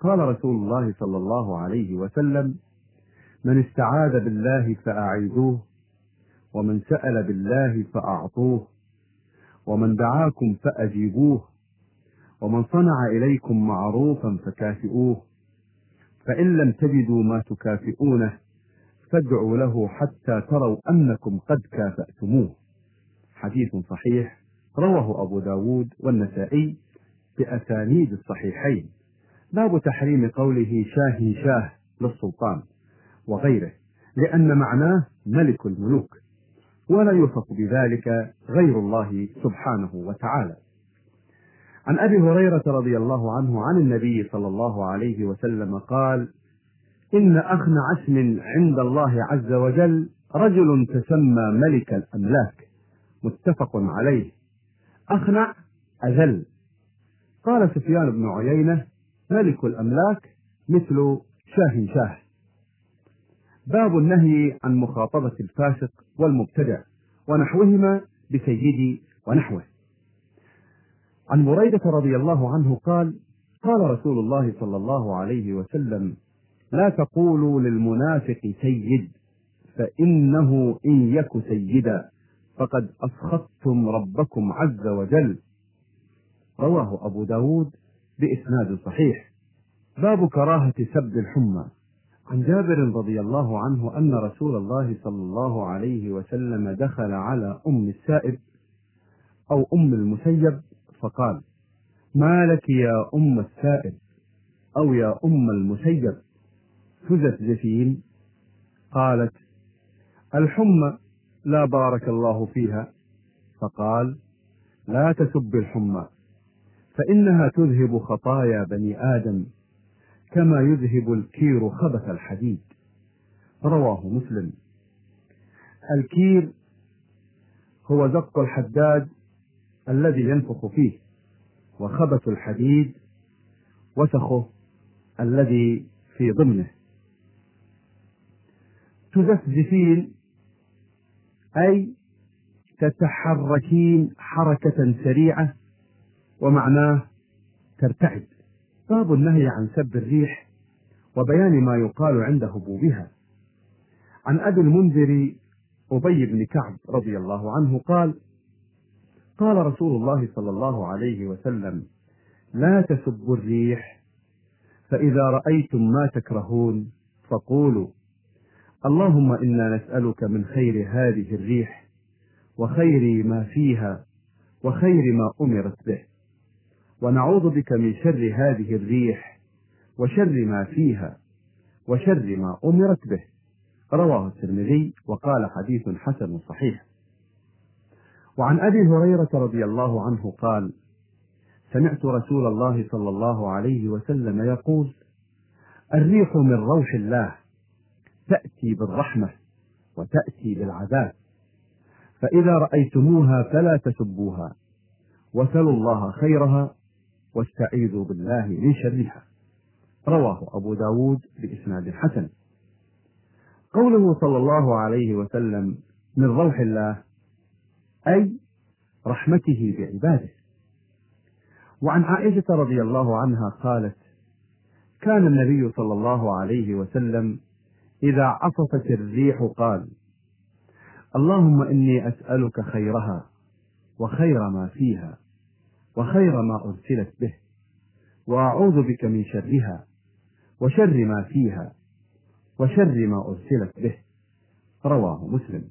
قال رسول الله صلى الله عليه وسلم: من استعاذ بالله فأعيذوه، ومن سأل بالله فأعطوه، ومن دعاكم فأجيبوه، ومن صنع إليكم معروفا فكافئوه، فإن لم تجدوا ما تكافئونه فادعوا له حتى تروا أنكم قد كافأتموه. حديث صحيح رواه أبو داود والنسائي بأسانيد الصحيحين. باب تحريم قوله شاه شاه للسلطان وغيره، لأن معناه ملك الملوك، ولا يوصف بذلك غير الله سبحانه وتعالى. عن أبي هريرة رضي الله عنه عن النبي صلى الله عليه وسلم قال: إن أخنع اسم عند الله عز وجل رجل تسمى ملك الأملاك. متفق عليه. أخنع أذل. قال سفيان بن عيينة: ملك الأملاك مثل شاه شاه. باب النهي عن مخاطبة الفاسق والمبتدع ونحوهما بسيدي ونحوه. عن بريدة رضي الله عنه قال: قال رسول الله صلى الله عليه وسلم: لا تقولوا للمنافق سيد، فإنه إن يك سيدا فقد أسخطتم ربكم عز وجل. رواه أبو داود بإسناد صحيح. باب كراهة سب الحمى. عن جابر رضي الله عنه أن رسول الله صلى الله عليه وسلم دخل على أم السائب أو أم المسيب فقال: ما لك يا أم السائب أو يا أم المسيب تزفزفين؟ قالت: الحمى لا بارك الله فيها. فقال: لا تسب الحمى، فإنها تذهب خطايا بني آدم كما يذهب الكير خبث الحديد. رواه مسلم. الكير هو زق الحداد الذي ينفخ فيه، وخبث الحديد وسخه الذي في ضمنه. تزفزفين أي تتحركين حركة سريعة، ومعناه ترتعد. باب النهي عن سب الريح وبيان ما يقال عند هبوبها. عن أبي المنذر أبي بن كعب رضي الله عنه قال: قال رسول الله صلى الله عليه وسلم: لا تسبوا الريح، فإذا رأيتم ما تكرهون فقولوا: اللهم إنا نسألك من خير هذه الريح وخير ما فيها وخير ما أمرت به، ونعوذ بك من شر هذه الريح وشر ما فيها وشر ما أمرت به. رواه الترمذي وقال حديث حسن صحيح. وعن أبي هريرة رضي الله عنه قال: سمعت رسول الله صلى الله عليه وسلم يقول: الريح من روح الله، تأتي بالرحمة وتأتي بالعذاب، فإذا رأيتموها فلا تسبوها، وسلوا الله خيرها واستعيذوا بالله من شرها. رواه أبو داود بإسناد حسن. قوله صلى الله عليه وسلم من روح الله أي رحمته بعباده. وعن عائشة رضي الله عنها قالت: كان النبي صلى الله عليه وسلم إذا عصفت الريح قال: اللهم إني أسألك خيرها وخير ما فيها وخير ما أرسلت به، وأعوذ بك من شرها وشر ما فيها وشر ما أرسلت به. رواه مسلم.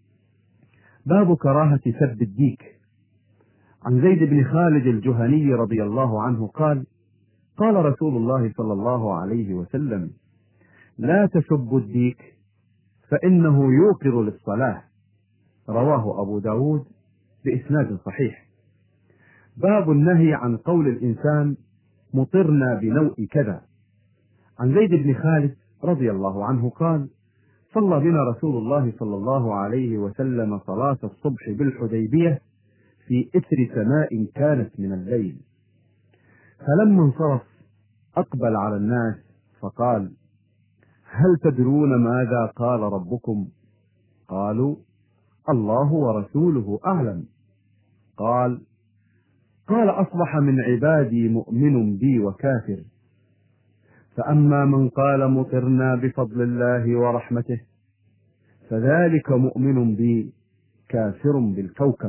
باب كراهة سب الديك. عن زيد بن خالد الجهني رضي الله عنه قال: قال رسول الله صلى الله عليه وسلم: لا تسبوا الديك فإنه يوقظ للصلاة. رواه أبو داود بإسناد صحيح. باب النهي عن قول الإنسان مطرنا بنوء كذا. عن زيد بن خالد رضي الله عنه قال: صلى بنا رسول الله صلى الله عليه وسلم صلاة الصبح بالحديبية في إثر سماء كانت من الليل، فلما انصرف أقبل على الناس فقال: هل تدرون ماذا قال ربكم؟ قالوا: الله ورسوله أعلم. قال: أصبح من عبادي مؤمن بي وكافر، فأما من قال مطرنا بفضل الله ورحمته فذلك مؤمن بي كافر بالكوكب.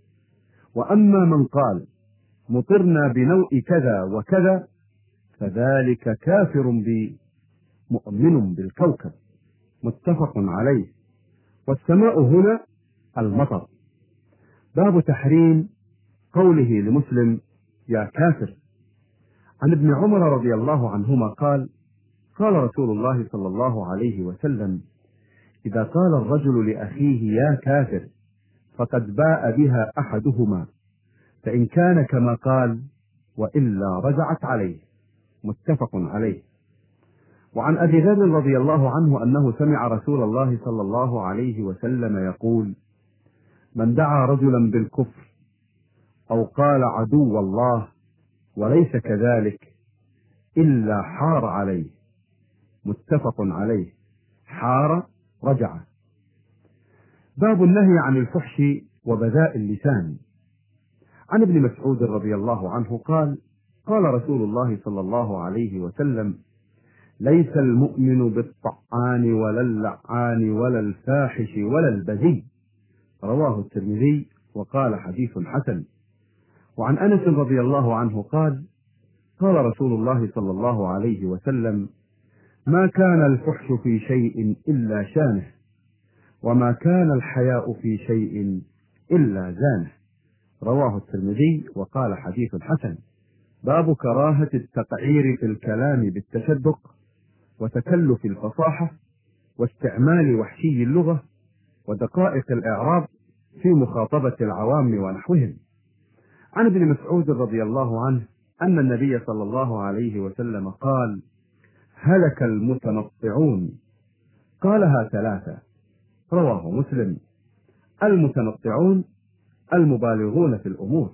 وأما من قال مطرنا بنوء كذا وكذا فذلك كافر بي مؤمن بالكوكب. متفق عليه. والسماء هنا المطر. باب تحريم قوله لمسلم يا كافر. عن ابن عمر رضي الله عنهما قال قال رسول الله صلى الله عليه وسلم إذا قال الرجل لأخيه يا كافر فقد باء بها أحدهما، فإن كان كما قال وإلا رجعت عليه. متفق عليه. وعن أبي ذر رضي الله عنه أنه سمع رسول الله صلى الله عليه وسلم يقول من دعا رجلا بالكفر أو قال عدو الله وليس كذلك إلا حار عليه. متفق عليه. حار رجع. باب النهي عن الفحش وبذاء اللسان. عن ابن مسعود رضي الله عنه قال قال رسول الله صلى الله عليه وسلم ليس المؤمن بالطعان ولا اللعان ولا الفاحش ولا البذيء. رواه الترمذي وقال حديث حسن. وعن أنس رضي الله عنه قال قال رسول الله صلى الله عليه وسلم ما كان الفحش في شيء إلا شانه، وما كان الحياء في شيء إلا زانه. رواه الترمذي وقال حديث حسن. باب كراهة التقعير في الكلام بالتشدق وتكلف الفصاحة واستعمال وحشي اللغة ودقائق الإعراب في مخاطبة العوام ونحوهم. عن ابن مسعود رضي الله عنه أن النبي صلى الله عليه وسلم قال هلك المتنطعون. قالها ثلاثة. رواه مسلم. المتنطعون المبالغون في الأمور.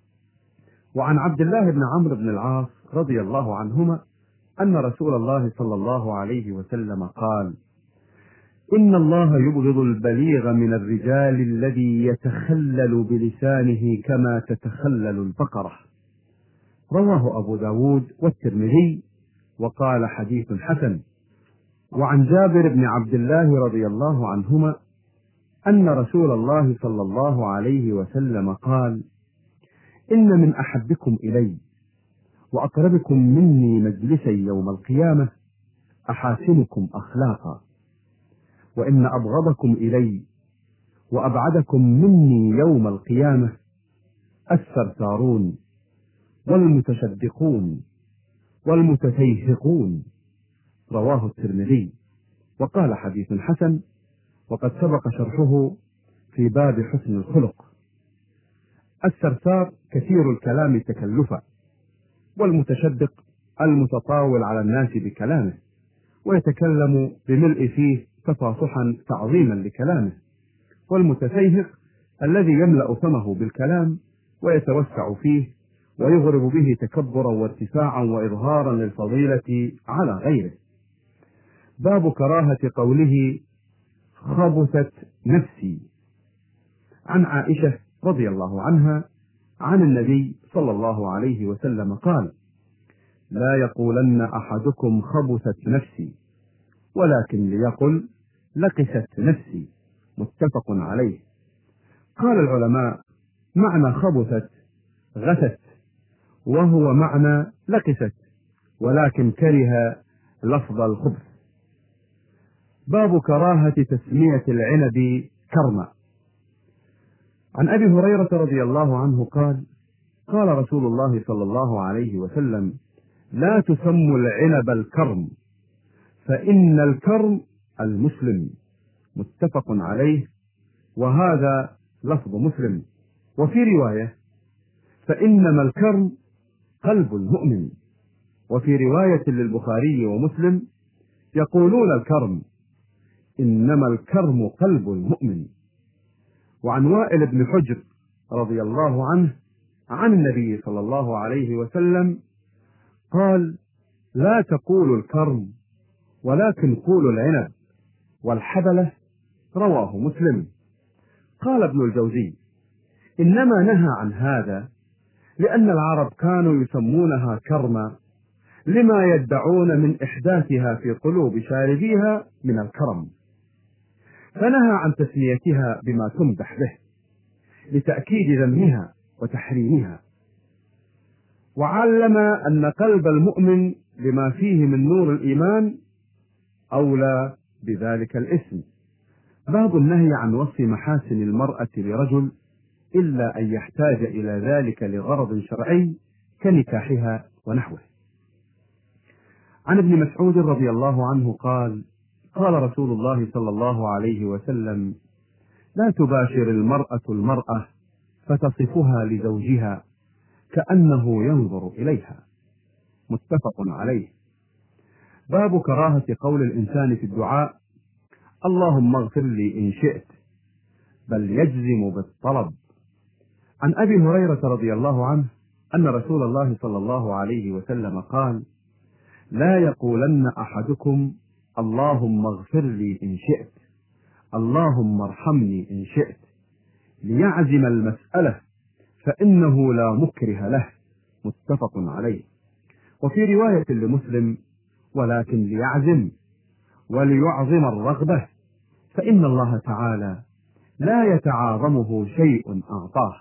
وعن عبد الله بن عمرو بن العاص رضي الله عنهما أن رسول الله صلى الله عليه وسلم قال إن الله يبغض البليغ من الرجال الذي يتخلل بلسانه كما تتخلل البقرة. رواه أبو داود والترمذي وقال حديث حسن. وعن جابر بن عبد الله رضي الله عنهما أن رسول الله صلى الله عليه وسلم قال إن من أحبكم إلي وأقربكم مني مجلسا يوم القيامة أحاسنكم أخلاقا، وإن أبغضكم إلي وأبعدكم مني يوم القيامة الثرثارون والمتشدقون والمتفيهقون. رواه الترمذي وقال حديث حسن، وقد سبق شرحه في باب حسن الخلق. الثرثار كثير الكلام تكلفا، والمتشدق المتطاول على الناس بكلامه ويتكلم بملء فيه تفاصحا تعظيما لكلامه، والمتفيهق الذي يملأ فمه بالكلام ويتوسع فيه ويغرب به تكبرا وارتفاعا وإظهارا للفضيلة على غيره. باب كراهة قوله خبثت نفسي. عن عائشة رضي الله عنها عن النبي صلى الله عليه وسلم قال لا يقولن أحدكم خبثت نفسي، ولكن ليقل لقست نفسي. متفق عليه. قال العلماء معنى خبثت غثت، وهو معنى لقست، ولكن كره لفظ الخبث. باب كراهة تسمية العنب كرما. عن أبي هريرة رضي الله عنه قال قال رسول الله صلى الله عليه وسلم لا تسموا العنب الكرم فإن الكرم المسلم. متفق عليه، وهذا لفظ مسلم. وفي رواية فإنما الكرم قلب المؤمن. وفي رواية للبخاري ومسلم يقولون الكرم إنما الكرم قلب المؤمن. وعن وائل بن حجر رضي الله عنه عن النبي صلى الله عليه وسلم قال لا تقولوا الكرم ولكن قولوا العنب والحبلة. رواه مسلم. قال ابن الجوزي إنما نهى عن هذا لأن العرب كانوا يسمونها كرما لما يدعون من إحداثها في قلوب شاربيها من الكرم، فنهى عن تسميتها بما تمدح به لتأكيد ذمها وتحريمها، وعلم أن قلب المؤمن بما فيه من نور الإيمان أولى بذلك الاسم. باب النهي عن وصف محاسن المرأة لرجل إلا أن يحتاج إلى ذلك لغرض شرعي كنكاحها ونحوه. عن ابن مسعود رضي الله عنه قال: قال رسول الله صلى الله عليه وسلم: لا تباشر المرأة المرأة فتصفها لزوجها كأنه ينظر إليها. متفق عليه. باب كراهة قول الإنسان في الدعاء: اللهم اغفر لي إن شئت، بل يجزم بالطلب. عن أبي هريرة رضي الله عنه أن رسول الله صلى الله عليه وسلم قال: لا يقولن أحدكم اللهم اغفر لي إن شئت، اللهم ارحمني إن شئت، ليعزم المسألة فإنه لا مكره له. متفق عليه. وفي رواية لمسلم: ولكن ليعزم وليعظم الرغبة، فإن الله تعالى لا يتعاظمه شيء أعطاه.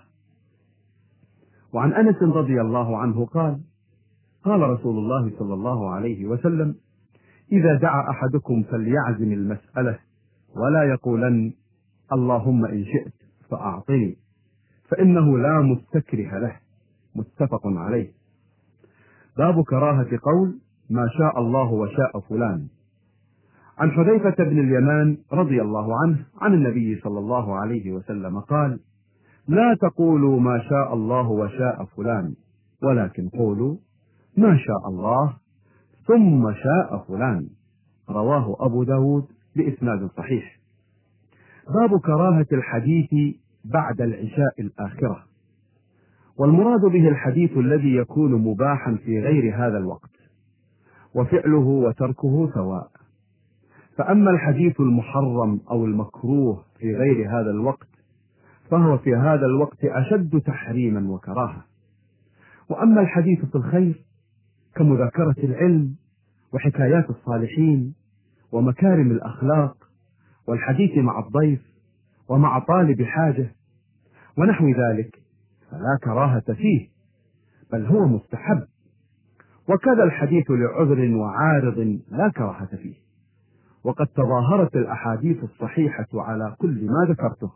وعن أنس رضي الله عنه قال: قال رسول الله صلى الله عليه وسلم: إذا دعا أحدكم فليعزم المسألة ولا يقولن اللهم إن شئت فأعطني، فإنه لا مستكره له. متفق عليه. باب كراهة قول ما شاء الله وشاء فلان. عن حذيفة بن اليمان رضي الله عنه عن النبي صلى الله عليه وسلم قال: لا تقولوا ما شاء الله وشاء فلان، ولكن قولوا ما شاء الله ثم شاء فلان. رواه أبو داود بإسناد صحيح. باب كراهة الحديث بعد العشاء الآخرة، والمراد به الحديث الذي يكون مباحا في غير هذا الوقت، وفعله وتركه سواء. فأما الحديث المحرم أو المكروه في غير هذا الوقت فهو في هذا الوقت أشد تحريما وكراهة. وأما الحديث في الخير كمذاكرة العلم وحكايات الصالحين ومكارم الأخلاق والحديث مع الضيف ومع طالب حاجة ونحو ذلك فلا كراهة فيه، بل هو مستحب. وكذا الحديث لعذر وعارض لا كراهة فيه، وقد تظاهرت الأحاديث الصحيحة على كل ما ذكرته.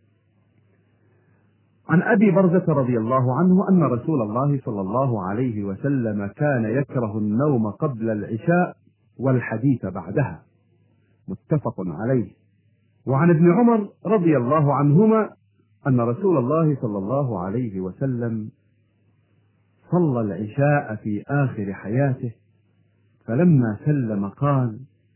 عن أبي برزة رضي الله عنه أن رسول الله صلى الله عليه وسلم كان يكره النوم قبل العشاء والحديث بعدها. متفق عليه. وعن ابن عمر رضي الله عنهما أن رسول الله صلى الله عليه وسلم صلى العشاء في آخر حياته، فلما سلم قال: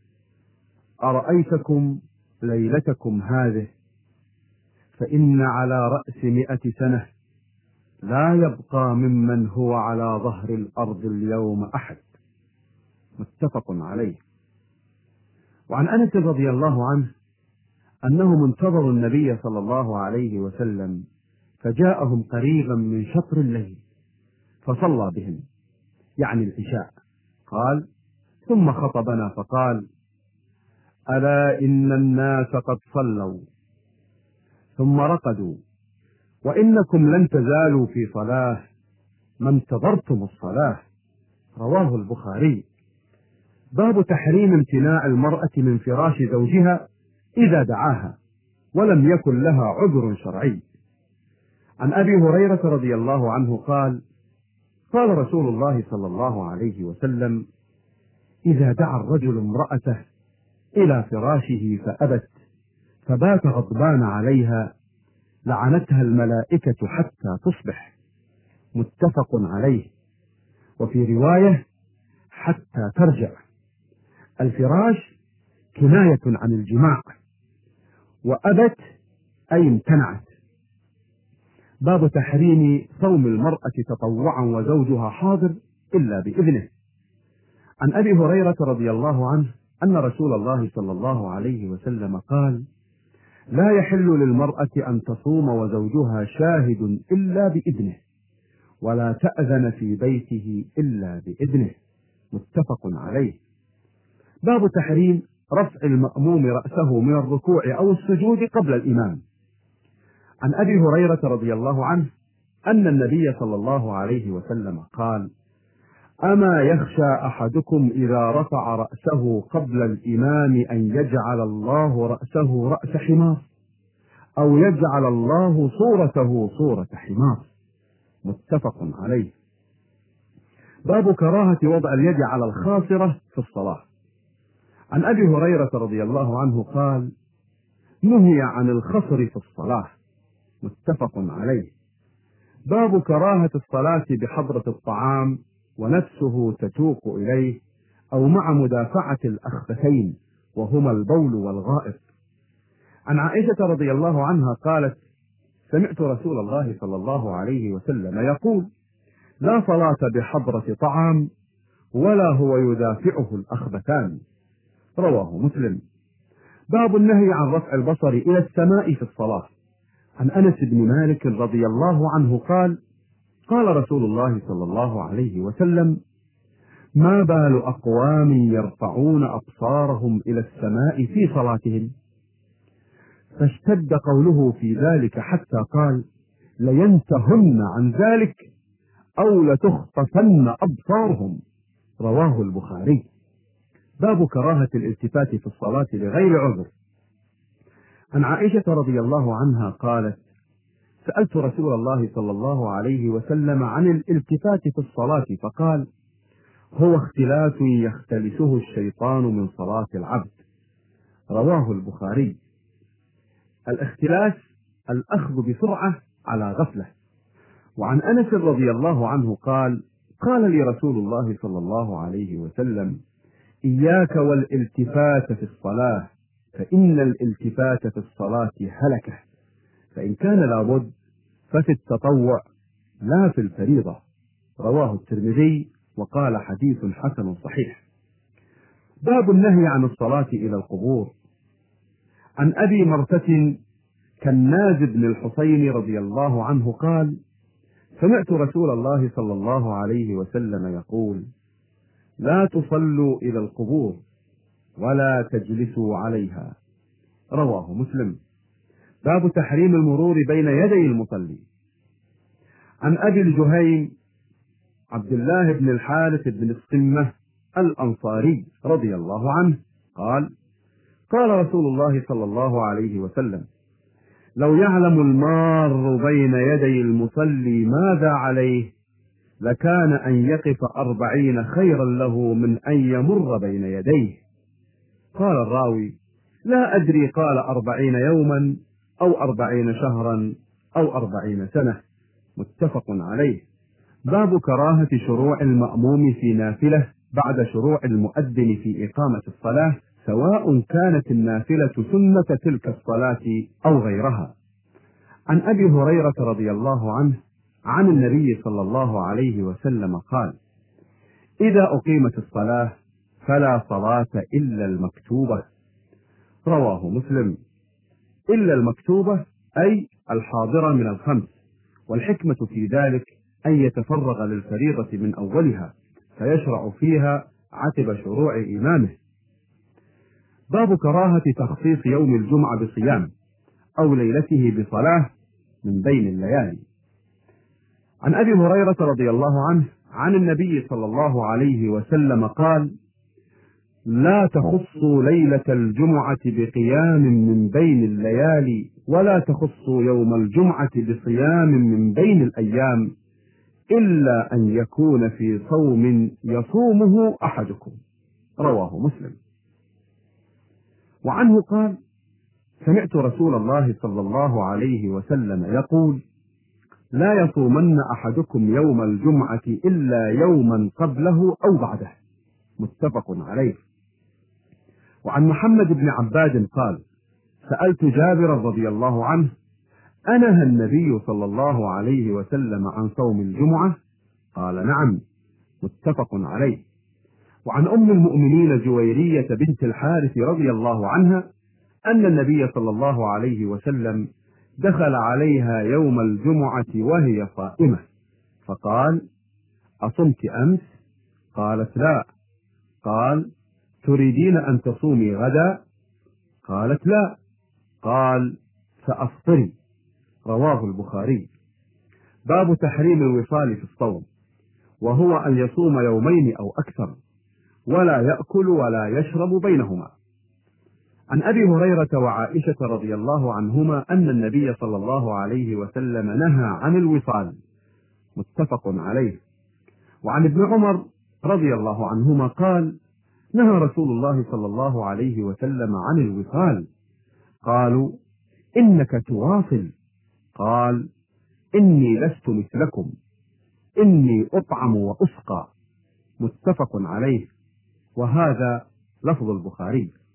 أرأيتكم ليلتكم هذه، فإن على رأس 100 سنة لا يبقى ممن هو على ظهر الأرض اليوم أحد. متفق عليه. وعن أنس رضي الله عنه أنهم انتظروا النبي صلى الله عليه وسلم فجاءهم قريبا من شطر الليل فصلى بهم، يعني العشاء. قال: ثم خطبنا فقال: ألا إن الناس قد صلوا ثم رقدوا، وإنكم لن تزالوا في صلاة ما انتظرتم الصلاة. رواه البخاري. باب تحريم امتناع المرأة من فراش زوجها إذا دعاها ولم يكن لها عذر شرعي. عن أبي هريرة رضي الله عنه قال: قال رسول الله صلى الله عليه وسلم: إذا دعا الرجل امرأته إلى فراشه فأبت فبات غضبان عليها لعنتها الملائكة حتى تصبح. متفق عليه. وفي رواية: حتى ترجع. الفراش كناية عن الجماع، وأبت أي امتنعت. باب تحريم صوم المرأة تطوعا وزوجها حاضر إلا بإذنه. عن أبي هريرة رضي الله عنه أن رسول الله صلى الله عليه وسلم قال: لا يحل للمرأة أن تصوم وزوجها شاهد إلا بإذنه، ولا تأذن في بيته إلا بإذنه. متفق عليه. باب تحريم رفع المأموم رأسه من الركوع أو السجود قبل الإمام. عن أبي هريرة رضي الله عنه أن النبي صلى الله عليه وسلم قال: أما يخشى أحدكم إذا رفع رأسه قبل الإمام أن يجعل الله رأسه رأس حمار، أو يجعل الله صورته صورة حمار؟ متفق عليه. باب كراهة وضع اليد على الخاصرة في الصلاة. عن أبي هريرة رضي الله عنه قال: نهي عن الخصر في الصلاة. متفق عليه. باب كراهة الصلاة بحضرة الطعام ونفسه تتوق إليه، أو مع مدافعة الأخبثين وهما البول والغائط. عن عائشة رضي الله عنها قالت: سمعت رسول الله صلى الله عليه وسلم يقول: لا صلاة بحضرة طعام ولا هو يدافعه الأخبثان. رواه مسلم. باب النهي عن رفع البصر إلى السماء في الصلاة. عن أنس بن مالك رضي الله عنه قال: قال رسول الله صلى الله عليه وسلم: ما بال أقوام يرفعون أبصارهم إلى السماء في صلاتهم؟ فاشتد قوله في ذلك حتى قال: لينتهن عن ذلك أو لتخطفن أبصارهم. رواه البخاري. باب كراهة الالتفات في الصلاة لغير عذر. عن عائشة رضي الله عنها قالت: سألت رسول الله صلى الله عليه وسلم عن الالتفات في الصلاة فقال: هو اختلاس يختلسه الشيطان من صلاة العبد. رواه البخاري. الاختلاس الأخذ بسرعة على غفلة. وعن أنس رضي الله عنه قال: قال لي رسول الله صلى الله عليه وسلم: إياك والالتفات في الصلاة، فإن الالتفات في الصلاة هلكة، فإن كان لابد ففي التطوع لا في الفريضة. رواه الترمذي وقال: حديث حسن صحيح. باب النهي عن الصلاة إلى القبور. عن أبي مرثة كناز بن الحصين رضي الله عنه قال: سمعت رسول الله صلى الله عليه وسلم يقول: لا تصلوا إلى القبور ولا تجلسوا عليها. رواه مسلم. باب تحريم المرور بين يدي المصلي. عن أبي الجهيم عبد الله بن الحارث بن الصمة الأنصاري رضي الله عنه قال: قال رسول الله صلى الله عليه وسلم: لو يعلم المار بين يدي المصلي ماذا عليه لكان أن يقف 40 خيرا له من أن يمر بين يديه. قال الراوي: لا أدري قال 40 يوما أو 40 شهرا أو 40 سنة. متفق عليه. باب كراهة شروع المأموم في نافلة بعد شروع المؤذن في إقامة الصلاة، سواء كانت النافلة سنة تلك الصلاة أو غيرها. عن أبي هريرة رضي الله عنه عن النبي صلى الله عليه وسلم قال: إذا أقيمت الصلاة فلا صلاة إلا المكتوبة. رواه مسلم. إلا المكتوبة أي الحاضرة من الخمس، والحكمة في ذلك أن يتفرغ للفريضة من أولها فيشرع فيها عقب شروع إمامه. باب كراهة تخصيص يوم الجمعة بصيام أو ليلته بصلاة من بين الليالي. عن أبي هريرة رضي الله عنه عن النبي صلى الله عليه وسلم قال: لا تخصوا ليلة الجمعة بقيام من بين الليالي، ولا تخصوا يوم الجمعة بصيام من بين الأيام، إلا أن يكون في صوم يصومه أحدكم. رواه مسلم. وعنه قال: سمعت رسول الله صلى الله عليه وسلم يقول: لا يصومن أحدكم يوم الجمعة إلا يوما قبله أو بعده. متفق عليه. وعن محمد بن عباد قال: سألت جابر رضي الله عنه: أنهى النبي صلى الله عليه وسلم عن صوم الجمعة؟ قال: نعم. متفق عليه. وعن أم المؤمنين جويرية بنت الحارث رضي الله عنها أن النبي صلى الله عليه وسلم دخل عليها يوم الجمعة وهي صائمة، فقال: أصمت أمس؟ قالت: لا. قال: تريدين أن تصومي غدا؟ قالت: لا. قال: سأفطري. رواه البخاري. باب تحريم الوصال في الصوم، وهو أن يصوم يومين أو أكثر ولا يأكل ولا يشرب بينهما. عن أبي هريرة وعائشة رضي الله عنهما أن النبي صلى الله عليه وسلم نهى عن الوصال، متفق عليه. وعن ابن عمر رضي الله عنهما قال: نهى رسول الله صلى الله عليه وسلم عن الوصال. قالوا: إنك تواصل. قال: إني لست مثلكم، إني أطعم وأسقى. متفق عليه، وهذا لفظ البخاري.